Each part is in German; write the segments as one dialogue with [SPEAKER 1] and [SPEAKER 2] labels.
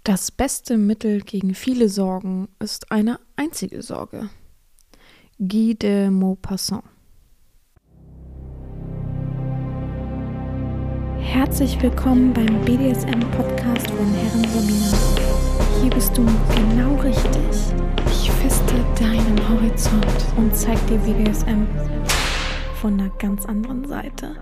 [SPEAKER 1] Das beste Mittel gegen viele Sorgen ist eine einzige Sorge. Guy de Maupassant. Herzlich willkommen beim BDSM-Podcast von Herren Sabina. Hier bist du genau richtig. Ich feste deinen Horizont und zeig dir BDSM von einer ganz anderen Seite.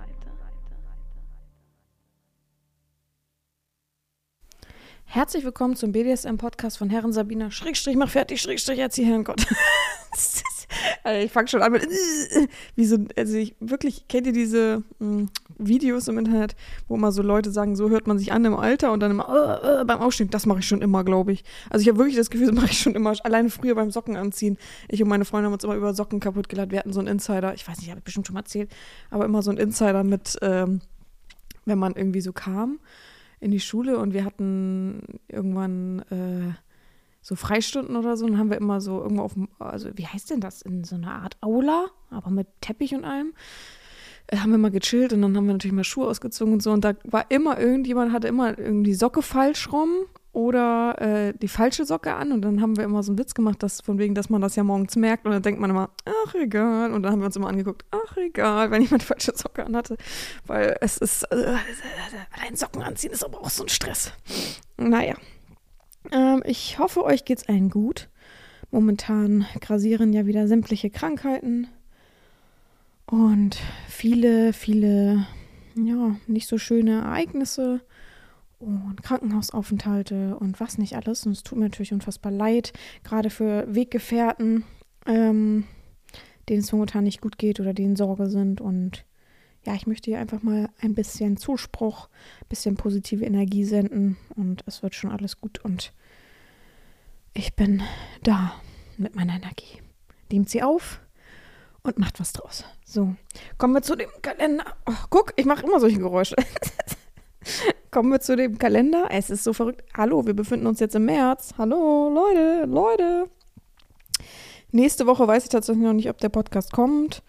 [SPEAKER 1] Herzlich willkommen zum BDSM-Podcast von Herren Sabina. Schrägstrich, mach fertig, Schrägstrich, erzähl Herrn Gott. Also ich fange schon an mit wie so, kennt ihr diese Videos im Internet, wo immer so Leute sagen, so hört man sich an im Alter und dann immer beim Aufstehen, das mache ich schon immer, glaube ich. Also ich habe wirklich das Gefühl, das mache ich schon immer, alleine früher beim Socken anziehen. Ich und meine Freunde haben uns immer über Socken kaputt gelacht. Wir hatten so einen Insider, ich weiß nicht, habe ich bestimmt schon mal erzählt, aber immer so einen Insider mit, wenn man irgendwie so kam in die Schule und wir hatten irgendwann so Freistunden oder so, dann haben wir immer so irgendwo also wie heißt denn das, in so einer Art Aula, aber mit Teppich und allem, haben wir mal gechillt und dann haben wir natürlich mal Schuhe ausgezogen und so und da war immer irgendjemand, hatte immer irgendwie die Socke falsch rum oder die falsche Socke an und dann haben wir immer so einen Witz gemacht, dass von wegen, dass man das ja morgens merkt und dann denkt man immer, ach egal, und dann haben wir uns immer angeguckt, ach egal, wenn jemand die falsche Socke anhatte, weil es ist, allein Socken anziehen ist aber auch so ein Stress. Naja. Ich hoffe, euch geht's allen gut. Momentan grasieren ja wieder sämtliche Krankheiten und viele, ja, nicht so schöne Ereignisse und Krankenhausaufenthalte und was nicht alles. Und es tut mir natürlich unfassbar leid, gerade für Weggefährten, denen es momentan nicht gut geht oder die in Sorge sind. Und ja, ich möchte hier einfach mal ein bisschen Zuspruch, ein bisschen positive Energie senden und es wird schon alles gut und ich bin da mit meiner Energie. Nehmt sie auf und macht was draus. So, kommen wir zu dem Kalender. Oh, guck, ich mache immer solche Geräusche. Kommen wir zu dem Kalender. Es ist so verrückt. Hallo, wir befinden uns jetzt im März. Hallo, Leute. Nächste Woche weiß ich tatsächlich noch nicht, ob der Podcast kommt.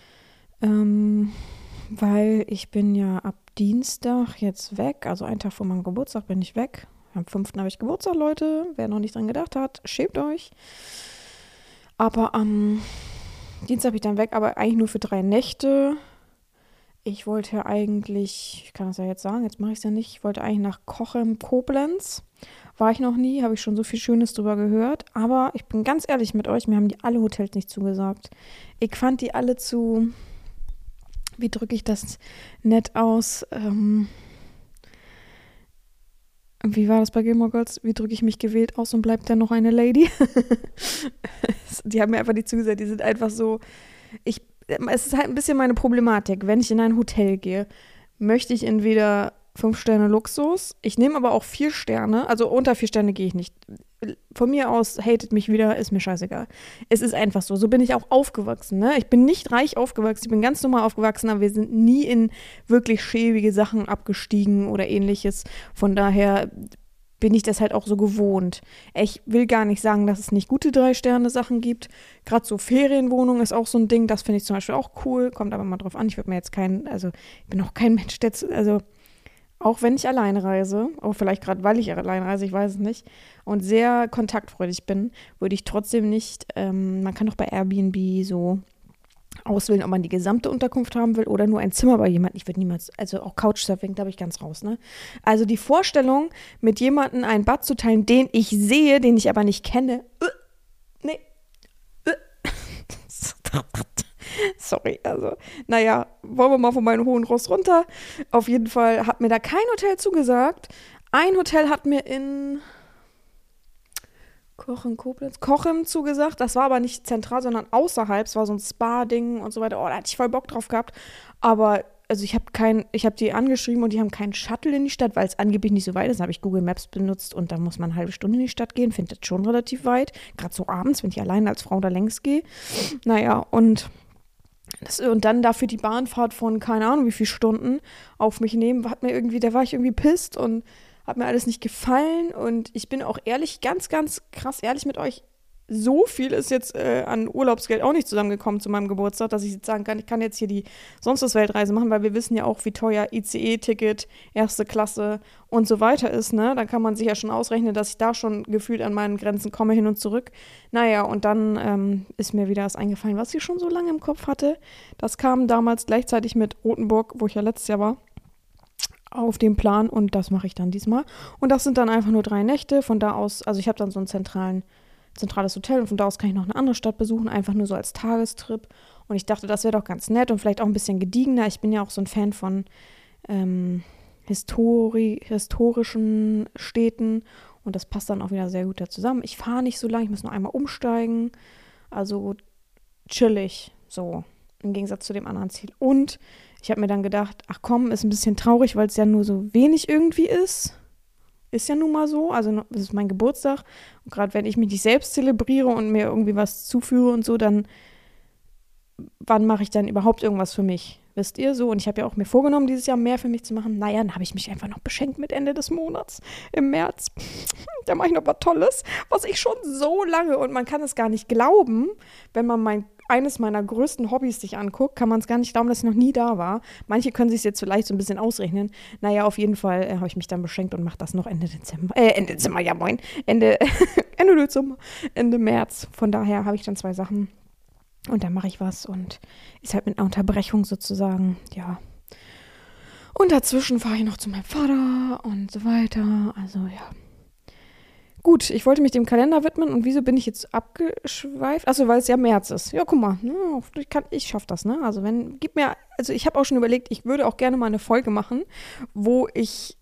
[SPEAKER 1] Weil ich bin ja ab Dienstag jetzt weg, also einen Tag vor meinem Geburtstag bin ich weg. Am 5. habe ich Geburtstag, Leute. Wer noch nicht dran gedacht hat, schämt euch. Aber am Dienstag bin ich dann weg, aber eigentlich nur für 3 Nächte. Ich wollte ja eigentlich, ich kann das ja jetzt sagen, jetzt mache ich es ja nicht, ich wollte eigentlich nach Cochem, Koblenz. War ich noch nie, habe ich schon so viel Schönes drüber gehört. Aber ich bin ganz ehrlich mit euch, mir haben die alle Hotels nicht zugesagt. Ich fand die alle zu... Wie drücke ich das nett aus? Wie war das bei Gilmore Girls? Wie drücke ich mich gewählt aus und bleibt dann noch eine Lady? Die haben mir einfach nicht zugesagt. Die sind einfach so. Es ist halt ein bisschen meine Problematik. Wenn ich in ein Hotel gehe, möchte ich entweder 5 Sterne Luxus. Ich nehme aber auch 4 Sterne. Also unter 4 Sterne gehe ich nicht. Von mir aus hatet mich wieder, ist mir scheißegal. Es ist einfach so. So bin ich auch aufgewachsen. Ne? Ich bin nicht reich aufgewachsen, ich bin ganz normal aufgewachsen, aber wir sind nie in wirklich schäbige Sachen abgestiegen oder ähnliches. Von daher bin ich das halt auch so gewohnt. Ich will gar nicht sagen, dass es nicht gute 3-Sterne-Sachen gibt. Gerade so Ferienwohnung ist auch so ein Ding, das finde ich zum Beispiel auch cool. Kommt aber mal drauf an, ich würde mir jetzt ich bin auch kein Mensch, auch wenn ich alleine reise, auch vielleicht gerade, weil ich alleine reise, ich weiß es nicht, und sehr kontaktfreudig bin, würde ich trotzdem nicht, man kann doch bei Airbnb so auswählen, ob man die gesamte Unterkunft haben will oder nur ein Zimmer bei jemandem. Ich würde niemals, also auch Couchsurfing, da bin ich ganz raus, ne? Also die Vorstellung, mit jemandem ein Bad zu teilen, den ich sehe, den ich aber nicht kenne, nee. Sorry, also, naja, wollen wir mal von meinem hohen Ross runter. Auf jeden Fall hat mir da kein Hotel zugesagt. Ein Hotel hat mir in Cochem zugesagt. Das war aber nicht zentral, sondern außerhalb. Es war so ein Spa-Ding und so weiter. Oh, da hatte ich voll Bock drauf gehabt. Aber, also ich habe die angeschrieben und die haben keinen Shuttle in die Stadt, weil es angeblich nicht so weit ist. Da habe ich Google Maps benutzt und da muss man eine halbe Stunde in die Stadt gehen. Finde das schon relativ weit. Gerade so abends, wenn ich alleine als Frau da längs gehe. Naja, und dann dafür die Bahnfahrt von keine Ahnung wie viel Stunden auf mich nehmen, da war ich irgendwie pisst und hat mir alles nicht gefallen und ich bin auch ehrlich, ganz, ganz krass ehrlich mit euch, so viel ist jetzt an Urlaubsgeld auch nicht zusammengekommen zu meinem Geburtstag, dass ich jetzt sagen kann, ich kann jetzt hier die sonst was Weltreise machen, weil wir wissen ja auch, wie teuer ICE-Ticket, erste Klasse und so weiter ist, ne? Da kann man sich ja schon ausrechnen, dass ich da schon gefühlt an meinen Grenzen komme, hin und zurück. Naja, und dann ist mir wieder das eingefallen, was ich schon so lange im Kopf hatte. Das kam damals gleichzeitig mit Rothenburg, wo ich ja letztes Jahr war, auf dem Plan und das mache ich dann diesmal. Und das sind dann einfach nur 3 Nächte. Von da aus, also ich habe dann so ein zentrales Hotel und von da aus kann ich noch eine andere Stadt besuchen, einfach nur so als Tagestrip. Und ich dachte, das wäre doch ganz nett und vielleicht auch ein bisschen gediegener. Ich bin ja auch so ein Fan von historischen Städten und das passt dann auch wieder sehr gut da zusammen. Ich fahre nicht so lange, ich muss noch einmal umsteigen. Also chillig, so im Gegensatz zu dem anderen Ziel. Und ich habe mir dann gedacht, ach komm, ist ein bisschen traurig, weil es ja nur so wenig irgendwie ist. Ist ja nun mal so, also es ist mein Geburtstag und gerade wenn ich mich nicht selbst zelebriere und mir irgendwie was zuführe und so, dann wann mache ich dann überhaupt irgendwas für mich? Wisst ihr so? Und ich habe ja auch mir vorgenommen, dieses Jahr mehr für mich zu machen. Naja, dann habe ich mich einfach noch beschenkt mit Ende des Monats im März. Da mache ich noch was Tolles, was ich schon so lange, und man kann es gar nicht glauben, wenn man eines meiner größten Hobbys sich anguckt, kann man es gar nicht glauben, dass ich noch nie da war. Manche können sich es jetzt vielleicht so ein bisschen ausrechnen. Naja, auf jeden Fall habe ich mich dann beschenkt und mache das noch Ende Dezember. Ende Dezember, Ende März. Von daher habe ich dann 2 Sachen. Und dann mache ich was und ist halt mit einer Unterbrechung sozusagen, ja. Und dazwischen fahre ich noch zu meinem Vater und so weiter. Also ja. Gut, ich wollte mich dem Kalender widmen und wieso bin ich jetzt abgeschweift? Achso, weil es ja März ist. Ja, guck mal, ich schaffe das, ne? Also ich habe auch schon überlegt, ich würde auch gerne mal eine Folge machen, wo ich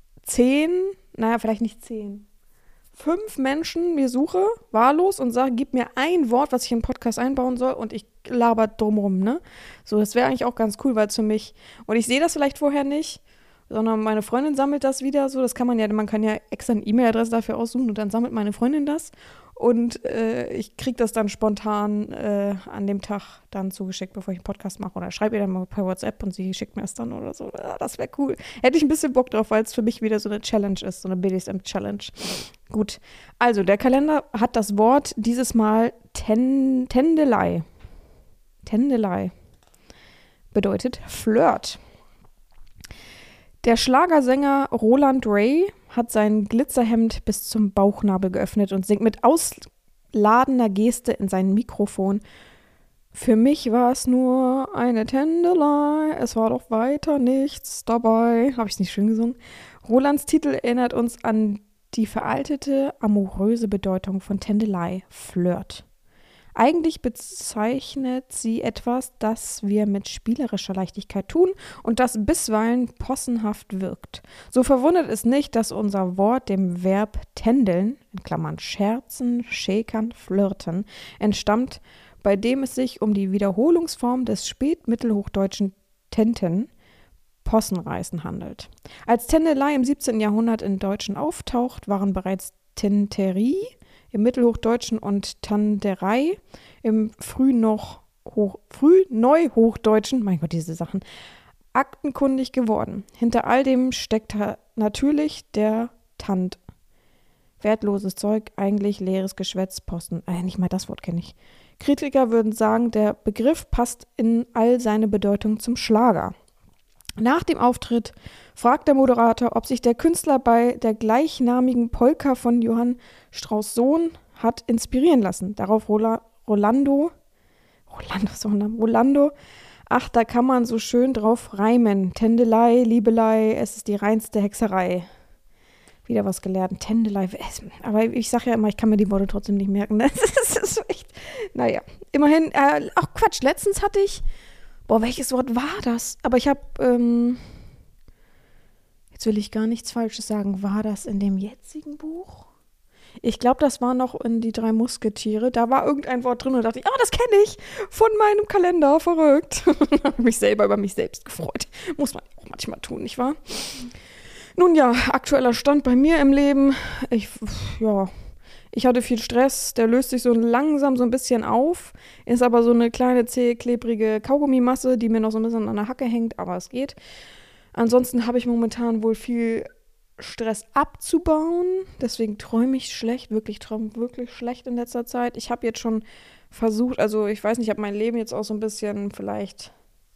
[SPEAKER 1] 5 Menschen mir suche, wahllos, und sage, gib mir ein Wort, was ich im Podcast einbauen soll, und ich laber drumrum, ne? So, das wäre eigentlich auch ganz cool, weil es für mich, und ich sehe das vielleicht vorher nicht, sondern meine Freundin sammelt das wieder so, man kann ja extra eine E-Mail-Adresse dafür aussuchen und dann sammelt meine Freundin das und ich kriege das dann spontan an dem Tag dann zugeschickt, bevor ich einen Podcast mache, oder schreibe ihr dann mal per WhatsApp und sie schickt mir es dann oder so. Ja, das wäre cool. Hätte ich ein bisschen Bock drauf, weil es für mich wieder so eine Challenge ist, so eine BDSM-Challenge. Gut, also der Kalender hat das Wort dieses Mal Tändelei. Tändelei bedeutet Flirt. Der Schlagersänger Roland Ray hat sein Glitzerhemd bis zum Bauchnabel geöffnet und singt mit ausladender Geste in sein Mikrofon. Für mich war es nur eine Tändelei, es war doch weiter nichts dabei. Habe ich es nicht schön gesungen? Rolands Titel erinnert uns an die veraltete, amoröse Bedeutung von Tändelei, Flirt. Eigentlich bezeichnet sie etwas, das wir mit spielerischer Leichtigkeit tun und das bisweilen possenhaft wirkt. So verwundert es nicht, dass unser Wort dem Verb tändeln, in Klammern scherzen, schäkern, flirten, entstammt, bei dem es sich um die Wiederholungsform des spätmittelhochdeutschen Tenten, Possenreißen, handelt. Als Tändelei im 17. Jahrhundert in Deutschen auftaucht, waren bereits Tenterie im Mittelhochdeutschen und Tanderei im Frühneuhochdeutschen, mein Gott, diese Sachen, aktenkundig geworden. Hinter all dem steckt natürlich der Tant. Wertloses Zeug, eigentlich leeres Geschwätz, Posten. Nicht mal das Wort kenne ich. Kritiker würden sagen, der Begriff passt in all seine Bedeutung zum Schlager. Nach dem Auftritt fragt der Moderator, ob sich der Künstler bei der gleichnamigen Polka von Johann Strauss Sohn hat inspirieren lassen. Darauf Rolando, ach, da kann man so schön drauf reimen. Tändelei, Liebelei, es ist die reinste Hexerei. Wieder was gelernt. Tändelei, aber ich sage ja immer, ich kann mir die Worte trotzdem nicht merken. Das ist echt, naja, immerhin, ach Quatsch, letztens hatte ich, welches Wort war das? Aber ich habe, jetzt will ich gar nichts Falsches sagen. War das in dem jetzigen Buch? Ich glaube, das war noch in die 3 Musketiere. Da war irgendein Wort drin und dachte ich, das kenne ich von meinem Kalender. Verrückt. Habe mich selber über mich selbst gefreut. Muss man auch manchmal tun, nicht wahr? Nun ja, aktueller Stand bei mir im Leben. Ich hatte viel Stress, der löst sich so langsam so ein bisschen auf, ist aber so eine kleine, zähe, klebrige Kaugummimasse, die mir noch so ein bisschen an der Hacke hängt, aber es geht. Ansonsten habe ich momentan wohl viel Stress abzubauen. Deswegen träume ich schlecht, träume wirklich schlecht in letzter Zeit. Ich habe jetzt schon versucht, also ich weiß nicht, ich habe mein Leben jetzt auch so ein bisschen vielleicht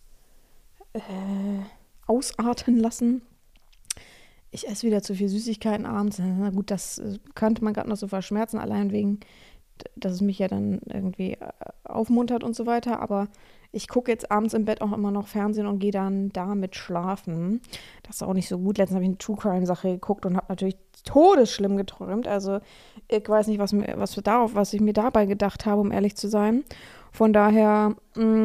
[SPEAKER 1] ausarten lassen. Ich esse wieder zu viel Süßigkeiten abends. Na gut, das könnte man gerade noch so verschmerzen, allein wegen, dass es mich ja dann irgendwie aufmuntert und so weiter. Aber ich gucke jetzt abends im Bett auch immer noch Fernsehen und gehe dann damit schlafen. Das ist auch nicht so gut. Letztens habe ich eine True-Crime-Sache geguckt und habe natürlich todesschlimm geträumt. Also ich weiß nicht, was ich mir dabei gedacht habe, um ehrlich zu sein. Von daher,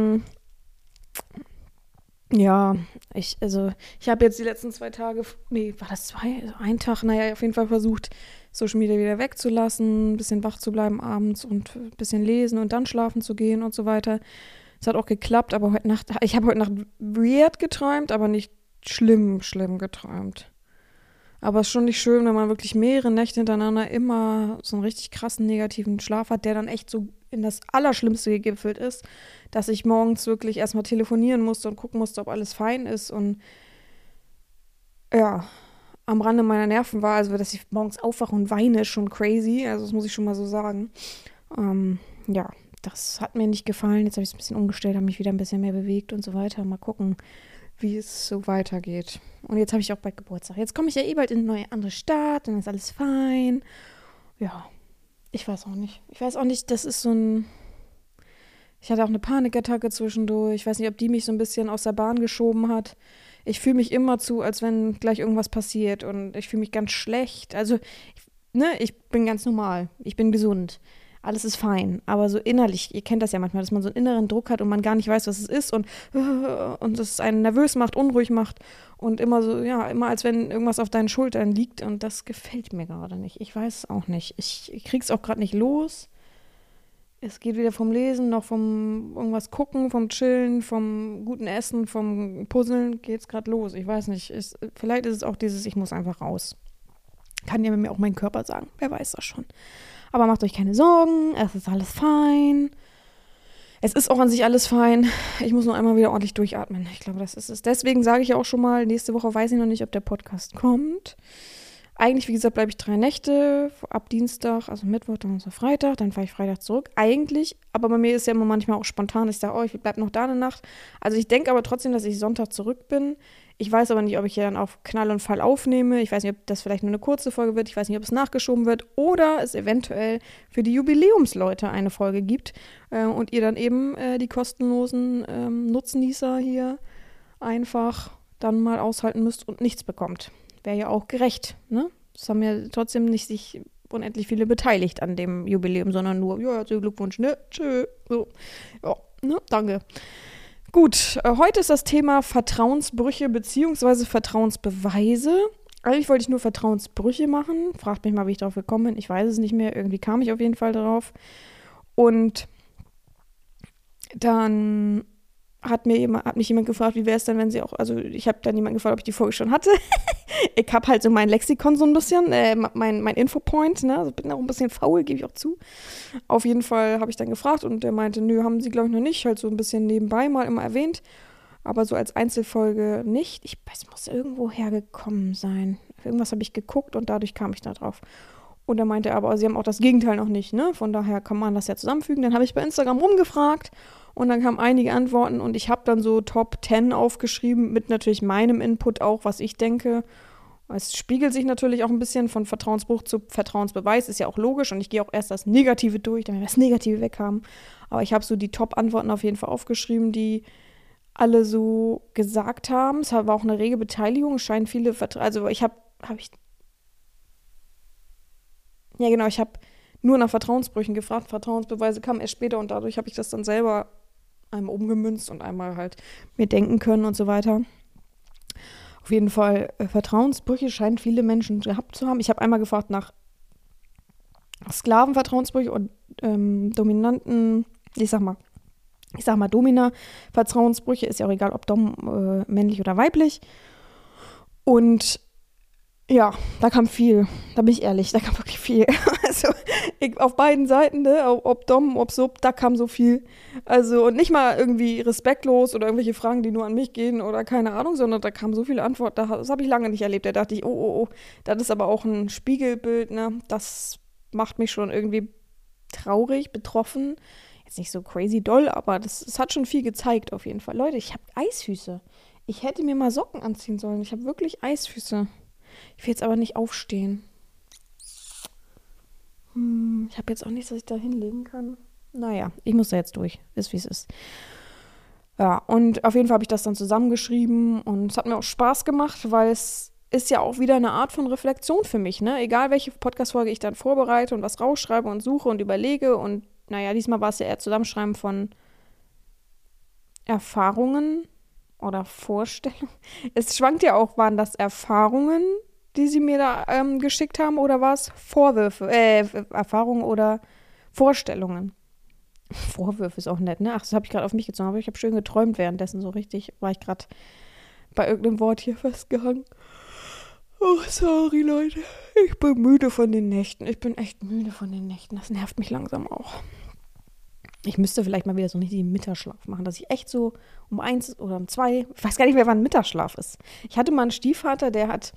[SPEAKER 1] ja, ich habe jetzt die letzten 2 Tage, war das 2? Also ein Tag, naja, auf jeden Fall versucht, Social Media wieder wegzulassen, ein bisschen wach zu bleiben abends und ein bisschen lesen und dann schlafen zu gehen und so weiter. Es hat auch geklappt, aber ich habe heute Nacht weird geträumt, aber nicht schlimm geträumt. Aber es ist schon nicht schön, wenn man wirklich mehrere Nächte hintereinander immer so einen richtig krassen negativen Schlaf hat, der dann echt so in das Allerschlimmste gegipfelt ist, dass ich morgens wirklich erstmal telefonieren musste und gucken musste, ob alles fein ist und ja, am Rande meiner Nerven war, also dass ich morgens aufwache und weine, ist schon crazy, also das muss ich schon mal so sagen. Ja, das hat mir nicht gefallen, jetzt habe ich es ein bisschen umgestellt, habe mich wieder ein bisschen mehr bewegt und so weiter, mal gucken, wie es so weitergeht. Und jetzt habe ich auch bald Geburtstag. Jetzt komme ich ja bald in eine neue andere Stadt und dann ist alles fein. Ja, ich weiß auch nicht. Das ist so ein... Ich hatte auch eine Panikattacke zwischendurch. Ich weiß nicht, ob die mich so ein bisschen aus der Bahn geschoben hat. Ich fühle mich immer zu, als wenn gleich irgendwas passiert und ich fühle mich ganz schlecht. Also, ich bin ganz normal. Ich bin gesund. Alles ist fein. Aber so innerlich, ihr kennt das ja manchmal, dass man so einen inneren Druck hat und man gar nicht weiß, was es ist und das einen nervös macht, unruhig macht und immer so, ja, immer als wenn irgendwas auf deinen Schultern liegt und das gefällt mir gerade nicht. Ich weiß es auch nicht. Ich krieg's auch gerade nicht los. Es geht weder vom Lesen noch vom irgendwas gucken, vom Chillen, vom guten Essen, vom Puzzeln geht's gerade los. Ich weiß nicht. Vielleicht ist es auch dieses, ich muss einfach raus. Kann ja mir auch mein Körper sagen. Wer weiß das schon. Aber macht euch keine Sorgen. Es ist alles fein. Es ist auch an sich alles fein. Ich muss nur einmal wieder ordentlich durchatmen. Ich glaube, das ist es. Deswegen sage ich ja auch schon mal, nächste Woche weiß ich noch nicht, ob der Podcast kommt. Eigentlich, wie gesagt, bleibe ich 3 Nächte, ab Dienstag, also Mittwoch, Donnerstag, Freitag, dann fahre ich Freitag zurück. Eigentlich, aber bei mir ist ja immer manchmal auch spontan, ich sage, ich bleibe noch da eine Nacht. Also ich denke aber trotzdem, dass ich Sonntag zurück bin. Ich weiß aber nicht, ob ich hier dann auf Knall und Fall aufnehme. Ich weiß nicht, ob das vielleicht nur eine kurze Folge wird. Ich weiß nicht, ob es nachgeschoben wird oder es eventuell für die Jubiläumsleute eine Folge gibt und ihr dann eben die kostenlosen Nutznießer hier einfach dann mal aushalten müsst und nichts bekommt. Wäre ja auch gerecht, ne? Es haben ja trotzdem nicht sich unendlich viele beteiligt an dem Jubiläum, sondern nur, ja, herzlichen Glückwunsch, ne? Tschö. So. Ja, ne? Danke. Gut, heute ist das Thema Vertrauensbrüche bzw. Vertrauensbeweise. Eigentlich wollte ich nur Vertrauensbrüche machen. Fragt mich mal, wie ich darauf gekommen bin. Ich weiß es nicht mehr. Irgendwie kam ich auf jeden Fall drauf. Und dann hat mich jemand gefragt, wie wäre es denn, wenn sie auch, also ich habe dann jemanden gefragt, ob ich die Folge schon hatte. Ich habe halt so mein Lexikon so ein bisschen, mein Infopoint, ne, also bin auch ein bisschen faul, gebe ich auch zu. Auf jeden Fall habe ich dann gefragt und der meinte, nö, haben sie glaube ich noch nicht, halt so ein bisschen nebenbei mal immer erwähnt, aber so als Einzelfolge nicht. Es muss irgendwo hergekommen sein. Irgendwas habe ich geguckt und dadurch kam ich da drauf. Und er meinte aber, sie haben auch das Gegenteil noch nicht, ne? Von daher kann man das ja zusammenfügen. Dann habe ich bei Instagram rumgefragt und dann kamen einige Antworten und ich habe dann so Top 10 aufgeschrieben mit natürlich meinem Input auch, was ich denke. Es spiegelt sich natürlich auch ein bisschen von Vertrauensbruch zu Vertrauensbeweis, ist ja auch logisch und ich gehe auch erst das Negative durch, damit wir das Negative weg haben. Aber ich habe so die Top-Antworten auf jeden Fall aufgeschrieben, die alle so gesagt haben. Es war auch eine rege Beteiligung, es scheinen viele ich habe nur nach Vertrauensbrüchen gefragt. Vertrauensbeweise kamen erst später und dadurch habe ich das dann selber einmal umgemünzt und einmal halt mir denken können und so weiter. Auf jeden Fall, Vertrauensbrüche scheinen viele Menschen gehabt zu haben. Ich habe einmal gefragt nach Sklavenvertrauensbrüche und dominanten, ich sag mal Domina-Vertrauensbrüche, ist ja auch egal, ob männlich oder weiblich. Und Ja, da kam viel. Da bin ich ehrlich, da kam wirklich viel. Also auf beiden Seiten, ne, ob Dom, ob Sub, da kam so viel. Also und nicht mal irgendwie respektlos oder irgendwelche Fragen, die nur an mich gehen oder keine Ahnung, sondern da kam so viele Antworten. Das habe ich lange nicht erlebt. Da dachte ich, oh, das ist aber auch ein Spiegelbild, ne? Das macht mich schon irgendwie traurig, betroffen. Jetzt nicht so crazy doll, aber das hat schon viel gezeigt auf jeden Fall. Leute, ich habe Eisfüße. Ich hätte mir mal Socken anziehen sollen. Ich habe wirklich Eisfüße. Ich will jetzt aber nicht aufstehen. Ich habe jetzt auch nichts, was ich da hinlegen kann. Naja, ich muss da jetzt durch. Ist wie es ist. Ja, und auf jeden Fall habe ich das dann zusammengeschrieben und es hat mir auch Spaß gemacht, weil es ist ja auch wieder eine Art von Reflexion für mich, ne? Egal welche Podcast-Folge ich dann vorbereite und was rausschreibe und suche und überlege und naja, diesmal war es ja eher Zusammenschreiben von Erfahrungen oder Vorstellungen. Es schwankt ja auch, waren das Erfahrungen, die sie mir da geschickt haben, oder war es Vorwürfe, Erfahrungen oder Vorstellungen? Vorwürfe ist auch nett, ne? Ach, das habe ich gerade auf mich gezogen, aber ich habe schön geträumt währenddessen, so richtig war ich gerade bei irgendeinem Wort hier festgehangen. Oh, sorry, Leute. Ich bin müde von den Nächten. Ich bin echt müde von den Nächten. Das nervt mich langsam auch. Ich müsste vielleicht mal wieder so nicht den Mittagsschlaf machen, dass ich echt so um 1 oder um 2, ich weiß gar nicht mehr, wann Mittagsschlaf ist. Ich hatte mal einen Stiefvater, der hat,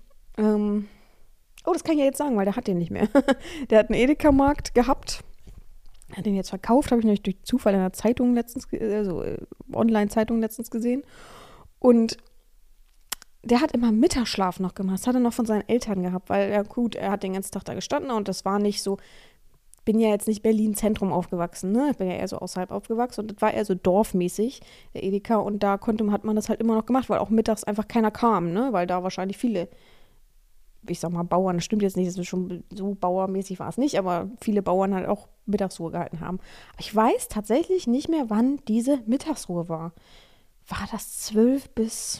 [SPEAKER 1] das kann ich ja jetzt sagen, weil der hat den nicht mehr. Der hat einen Edeka-Markt gehabt, hat den jetzt verkauft, habe ich nämlich durch Zufall in der Zeitung letztens, Online-Zeitung letztens gesehen. Und der hat immer Mittagsschlaf noch gemacht. Das hat er noch von seinen Eltern gehabt, weil, ja gut, er hat den ganzen Tag da gestanden und das war nicht so, bin ja jetzt nicht Berlin-Zentrum aufgewachsen, ne? Ich bin ja eher so außerhalb aufgewachsen und das war eher so dorfmäßig, der Edeka. Und da hat man das halt immer noch gemacht, weil auch mittags einfach keiner kam, ne? Weil da wahrscheinlich viele, ich sag mal Bauern, das stimmt jetzt nicht, das ist schon so bauermäßig war es nicht, aber viele Bauern halt auch Mittagsruhe gehalten haben. Aber ich weiß tatsächlich nicht mehr, wann diese Mittagsruhe war. War das 12 bis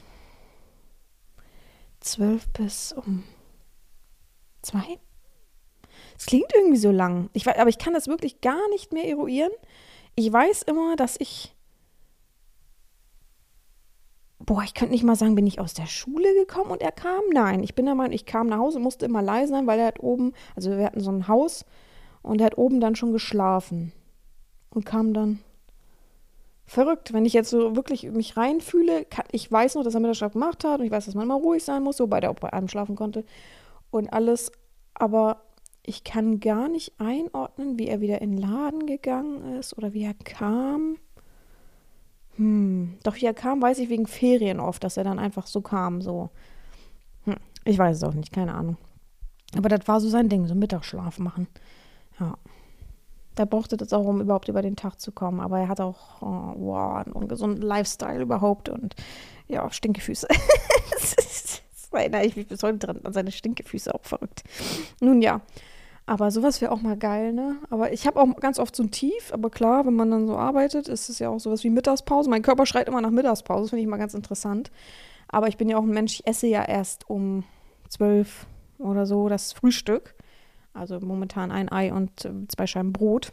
[SPEAKER 1] um 2? Es klingt irgendwie so lang. Aber ich kann das wirklich gar nicht mehr eruieren. Ich weiß immer, dass ich könnte nicht mal sagen, bin ich aus der Schule gekommen und er kam? Nein, ich bin der Meinung, ich kam nach Hause, musste immer leise sein, weil er hat oben, also wir hatten so ein Haus und er hat oben dann schon geschlafen und kam dann. Verrückt, wenn ich jetzt so wirklich mich reinfühle, ich weiß noch, dass er Mittagsschlaf gemacht hat und ich weiß, dass man immer ruhig sein muss, wobei der auch bei einem schlafen konnte und alles, aber ich kann gar nicht einordnen, wie er wieder in den Laden gegangen ist oder wie er kam. Doch wie er kam, weiß ich wegen Ferien oft, dass er dann einfach so kam, so. Ich weiß es auch nicht, keine Ahnung. Aber das war so sein Ding, so Mittagsschlaf machen. Ja. Der brauchte das auch, um überhaupt über den Tag zu kommen. Aber er hat auch einen ungesunden Lifestyle überhaupt und ja, Stinkefüße. Das erinnere ich mich bis heute dran, an seine Stinkefüße, auch verrückt. Nun ja, aber sowas wäre auch mal geil, ne? Aber ich habe auch ganz oft so ein Tief, aber klar, wenn man dann so arbeitet, ist es ja auch sowas wie Mittagspause. Mein Körper schreit immer nach Mittagspause, das finde ich mal ganz interessant. Aber ich bin ja auch ein Mensch, ich esse ja erst um 12 oder so das Frühstück. Also momentan ein Ei und 2 Scheiben Brot.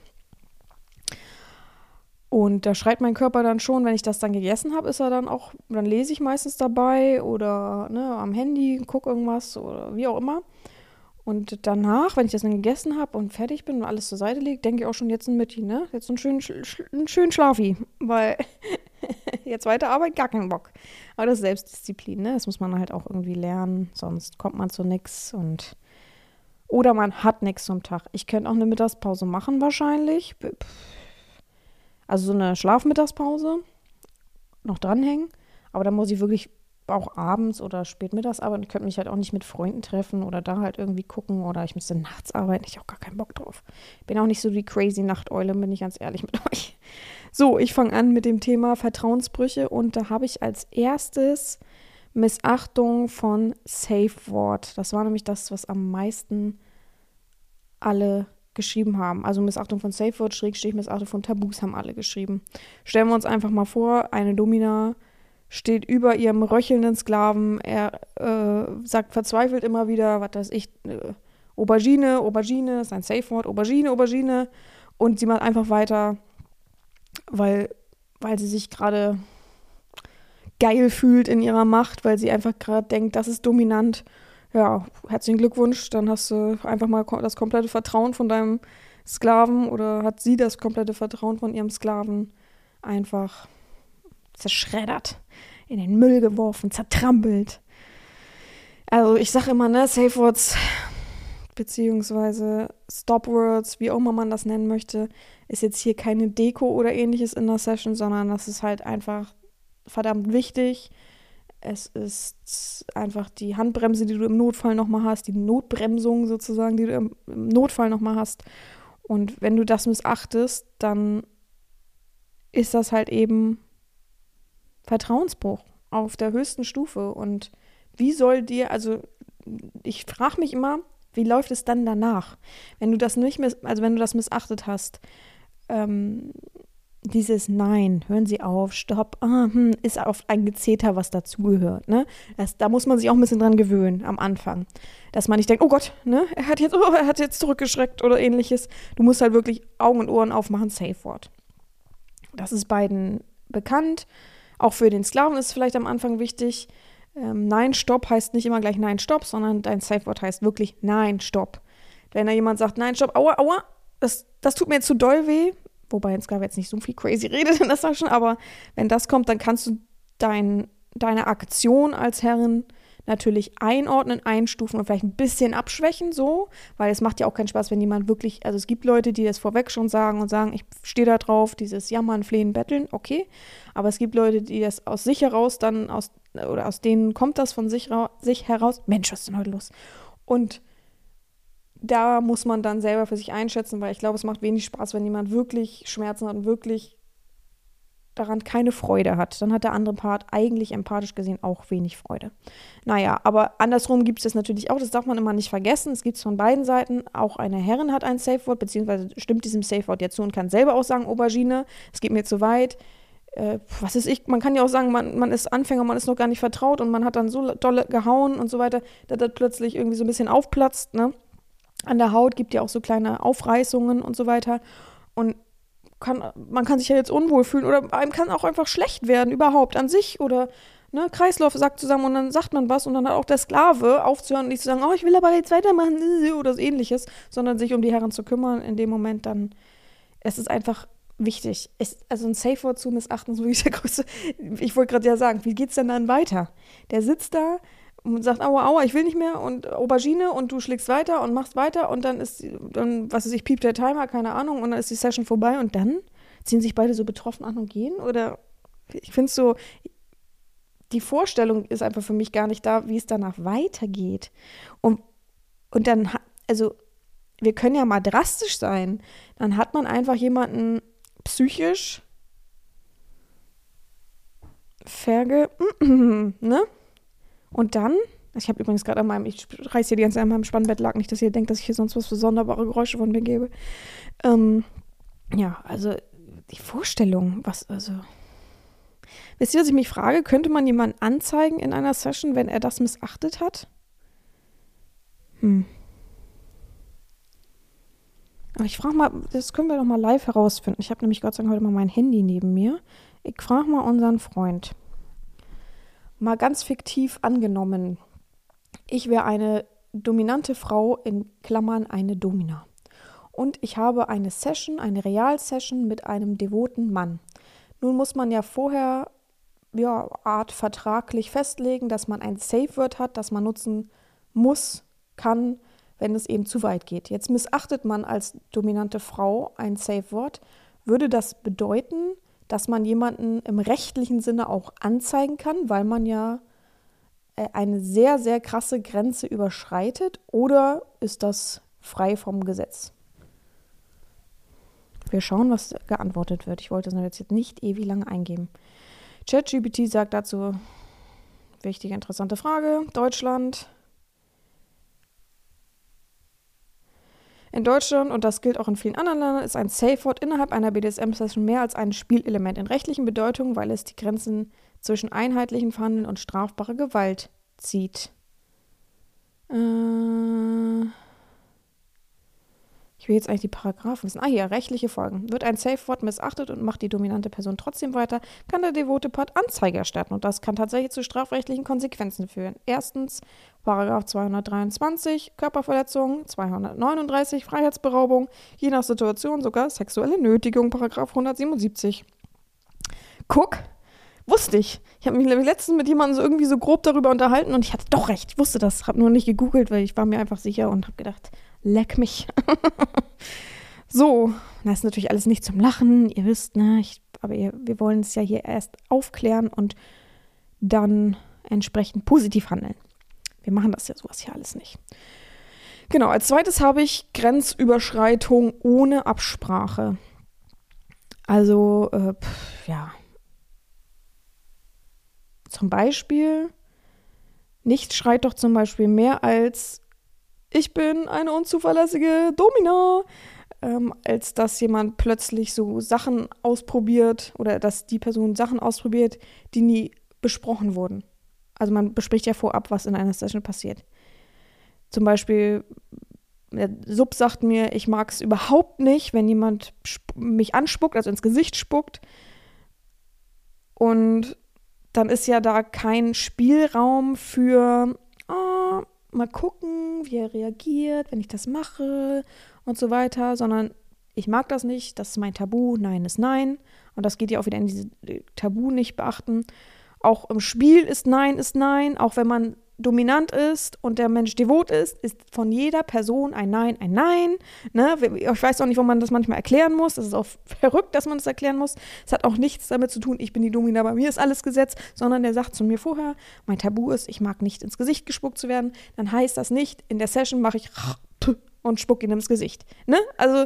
[SPEAKER 1] Und da schreit mein Körper dann schon, wenn ich das dann gegessen habe, ist er dann auch, dann lese ich meistens dabei oder ne, am Handy, gucke irgendwas oder wie auch immer. Und danach, wenn ich das dann gegessen habe und fertig bin und alles zur Seite liegt, denke ich auch schon jetzt ein Mitti, ne? Jetzt einen schönen Schlafi, weil jetzt weiter Arbeit, gar keinen Bock. Aber das ist Selbstdisziplin, ne? Das muss man halt auch irgendwie lernen, sonst kommt man zu nichts oder man hat nichts zum Tag. Ich könnte auch eine Mittagspause machen wahrscheinlich. Also so eine Schlafmittagspause noch dranhängen. Aber dann muss ich wirklich auch abends oder spät mittags arbeiten. Ich könnte mich halt auch nicht mit Freunden treffen oder da halt irgendwie gucken oder ich müsste nachts arbeiten. Ich habe auch gar keinen Bock drauf. Bin auch nicht so die crazy Nachteule, bin ich ganz ehrlich mit euch. So, ich fange an mit dem Thema Vertrauensbrüche und da habe ich als erstes Missachtung von Safe Word. Das war nämlich das, was am meisten alle geschrieben haben. Also Missachtung von Safe Word, Schrägstrich, Missachtung von Tabus haben alle geschrieben. Stellen wir uns einfach mal vor, eine Domina steht über ihrem röchelnden Sklaven. Er sagt verzweifelt immer wieder, was weiß ich, Aubergine, ist ein Safe Word, Aubergine. Und sie macht einfach weiter, weil sie sich gerade geil fühlt in ihrer Macht, weil sie einfach gerade denkt, das ist dominant. ja, herzlichen Glückwunsch, dann hast du einfach mal das komplette Vertrauen von deinem Sklaven oder hat sie das komplette Vertrauen von ihrem Sklaven einfach zerschreddert, in den Müll geworfen, zertrampelt. Also ich sage immer, ne, Safe Words beziehungsweise Stopwords, wie auch immer man das nennen möchte, ist jetzt hier keine Deko oder ähnliches in der Session, sondern das ist halt einfach verdammt wichtig. Es ist einfach die Handbremse, die du im Notfall nochmal hast, die Notbremsung sozusagen, die du im Notfall nochmal hast. Und wenn du das missachtest, dann ist das halt eben Vertrauensbruch auf der höchsten Stufe. Und wie soll dir, also ich frage mich immer, wie läuft es dann danach? Wenn du das nicht, wenn du das missachtet hast, dieses Nein, hören Sie auf, Stopp, ist oft ein Gezeter, was dazugehört. Ne? Da muss man sich auch ein bisschen dran gewöhnen am Anfang. Dass man nicht denkt, oh Gott, ne, er hat jetzt zurückgeschreckt oder ähnliches. Du musst halt wirklich Augen und Ohren aufmachen, Safe Word. Das ist beiden bekannt. Auch für den Sklaven ist es vielleicht am Anfang wichtig. Nein, Stopp heißt nicht immer gleich Nein, Stopp, sondern dein Safe Word heißt wirklich Nein, Stopp. Wenn da jemand sagt, Nein, Stopp, aua, aua, das tut mir jetzt zu doll weh, wobei ein Sklave jetzt nicht so viel crazy redet in der Session, aber wenn das kommt, dann kannst du deine Aktion als Herrin natürlich einordnen, einstufen und vielleicht ein bisschen abschwächen, so, weil es macht ja auch keinen Spaß, wenn jemand wirklich, also es gibt Leute, die das vorweg schon sagen und sagen, ich stehe da drauf, dieses Jammern, Flehen, Betteln, okay, aber es gibt Leute, die das aus sich heraus dann, aus denen kommt das von sich heraus, Mensch, was ist denn heute los? Und da muss man dann selber für sich einschätzen, weil ich glaube, es macht wenig Spaß, wenn jemand wirklich Schmerzen hat und wirklich daran keine Freude hat. Dann hat der andere Part eigentlich empathisch gesehen auch wenig Freude. Naja, aber andersrum gibt es das natürlich auch, das darf man immer nicht vergessen. Es gibt es von beiden Seiten. Auch eine Herrin hat ein Safe Word, beziehungsweise stimmt diesem Safe Word jetzt zu und kann selber auch sagen, Aubergine, es geht mir zu weit. Was ist ich, man kann ja auch sagen, man ist Anfänger, man ist noch gar nicht vertraut und man hat dann so dolle gehauen und so weiter, dass das plötzlich irgendwie so ein bisschen aufplatzt, ne? An der Haut gibt ja auch so kleine Aufreißungen und so weiter. Und man kann sich ja jetzt unwohl fühlen oder einem kann auch einfach schlecht werden überhaupt an sich oder ne, Kreislauf sackt zusammen und dann sagt man was und dann hat auch der Sklave aufzuhören und nicht zu sagen, oh, ich will aber jetzt weitermachen oder so ähnliches, sondern sich um die Herren zu kümmern in dem Moment dann. Es ist einfach wichtig. Also ein Safe Word zu missachten, so wie der größte, ich wollte gerade ja sagen, wie geht's denn dann weiter? Der sitzt da und sagt, aua, aua, ich will nicht mehr und Aubergine und du schlägst weiter und machst weiter und dann was weiß ich, piept der Timer, keine Ahnung, und dann ist die Session vorbei und dann ziehen sich beide so betroffen an und gehen oder ich finde es so, die Vorstellung ist einfach für mich gar nicht da, wie es danach weitergeht und dann, also wir können ja mal drastisch sein, dann hat man einfach jemanden psychisch ne? Und dann, ich habe übrigens gerade ich reiß hier die ganze Zeit an meinem Spannbett lag, nicht, dass ihr denkt, dass ich hier sonst was für sonderbare Geräusche von mir gebe. Ja, also die Vorstellung, wisst ihr, was ich mich frage? Könnte man jemanden anzeigen in einer Session, wenn er das missachtet hat? Aber ich frage mal, das können wir doch mal live herausfinden. Ich habe nämlich Gott sei Dank heute mal mein Handy neben mir. Ich frage mal unseren Freund. Mal ganz fiktiv angenommen, ich wäre eine dominante Frau, in Klammern eine Domina. Und ich habe eine Session, eine Realsession mit einem devoten Mann. Nun muss man ja vorher, Art vertraglich festlegen, dass man ein Safe Word hat, das man nutzen muss, kann, wenn es eben zu weit geht. Jetzt missachtet man als dominante Frau ein Safe Word. Würde das bedeuten, dass man jemanden im rechtlichen Sinne auch anzeigen kann, weil man ja eine sehr, sehr krasse Grenze überschreitet, oder ist das frei vom Gesetz? Wir schauen, was geantwortet wird. Ich wollte es jetzt nicht ewig lange eingeben. ChatGPT sagt dazu, wichtige, interessante Frage, Deutschland. In Deutschland, und das gilt auch in vielen anderen Ländern, ist ein Safe Word innerhalb einer BDSM-Session mehr als ein Spielelement in rechtlichen Bedeutung, weil es die Grenzen zwischen einheitlichem Verhandeln und strafbarer Gewalt zieht. Ich will jetzt eigentlich die Paragraphen wissen. Hier, rechtliche Folgen. Wird ein Safe-Wort missachtet und macht die dominante Person trotzdem weiter, kann der devote Part Anzeige erstatten. Und das kann tatsächlich zu strafrechtlichen Konsequenzen führen. Erstens, Paragraph 223, Körperverletzung, 239, Freiheitsberaubung, je nach Situation sogar sexuelle Nötigung, Paragraph 177. Guck, wusste ich. Ich habe mich letztens mit jemandem so irgendwie so grob darüber unterhalten und ich hatte doch recht. Ich wusste das, habe nur nicht gegoogelt, weil ich war mir einfach sicher und habe gedacht, leck mich. So, das ist natürlich alles nicht zum Lachen, ihr wisst, ne? Wir wollen es ja hier erst aufklären und dann entsprechend positiv handeln. Wir machen das ja sowas hier alles nicht. Genau, als zweites habe ich Grenzüberschreitung ohne Absprache. Also, zum Beispiel, nichts schreit doch zum Beispiel mehr als ich bin eine unzuverlässige Domina, als dass jemand plötzlich so Sachen ausprobiert oder dass die Person Sachen ausprobiert, die nie besprochen wurden. Also man bespricht ja vorab, was in einer Session passiert. Zum Beispiel, der Sub sagt mir, ich mag es überhaupt nicht, wenn jemand mich anspuckt, also ins Gesicht spuckt. Und dann ist ja da kein Spielraum für mal gucken, wie er reagiert, wenn ich das mache und so weiter, sondern ich mag das nicht, das ist mein Tabu, Nein ist Nein. Und das geht ja auch wieder in diese Tabu nicht beachten. Auch im Spiel ist Nein, auch wenn man dominant ist und der Mensch devot ist von jeder Person ein Nein, ein Nein. Ne? Ich weiß auch nicht, warum man das manchmal erklären muss. Das ist auch verrückt, dass man das erklären muss. Es hat auch nichts damit zu tun, ich bin die Domina, bei mir ist alles Gesetz, sondern der sagt zu mir vorher, mein Tabu ist, ich mag nicht ins Gesicht gespuckt zu werden. Dann heißt das nicht, in der Session mache ich und spucke ihn ins Gesicht. Ne? Also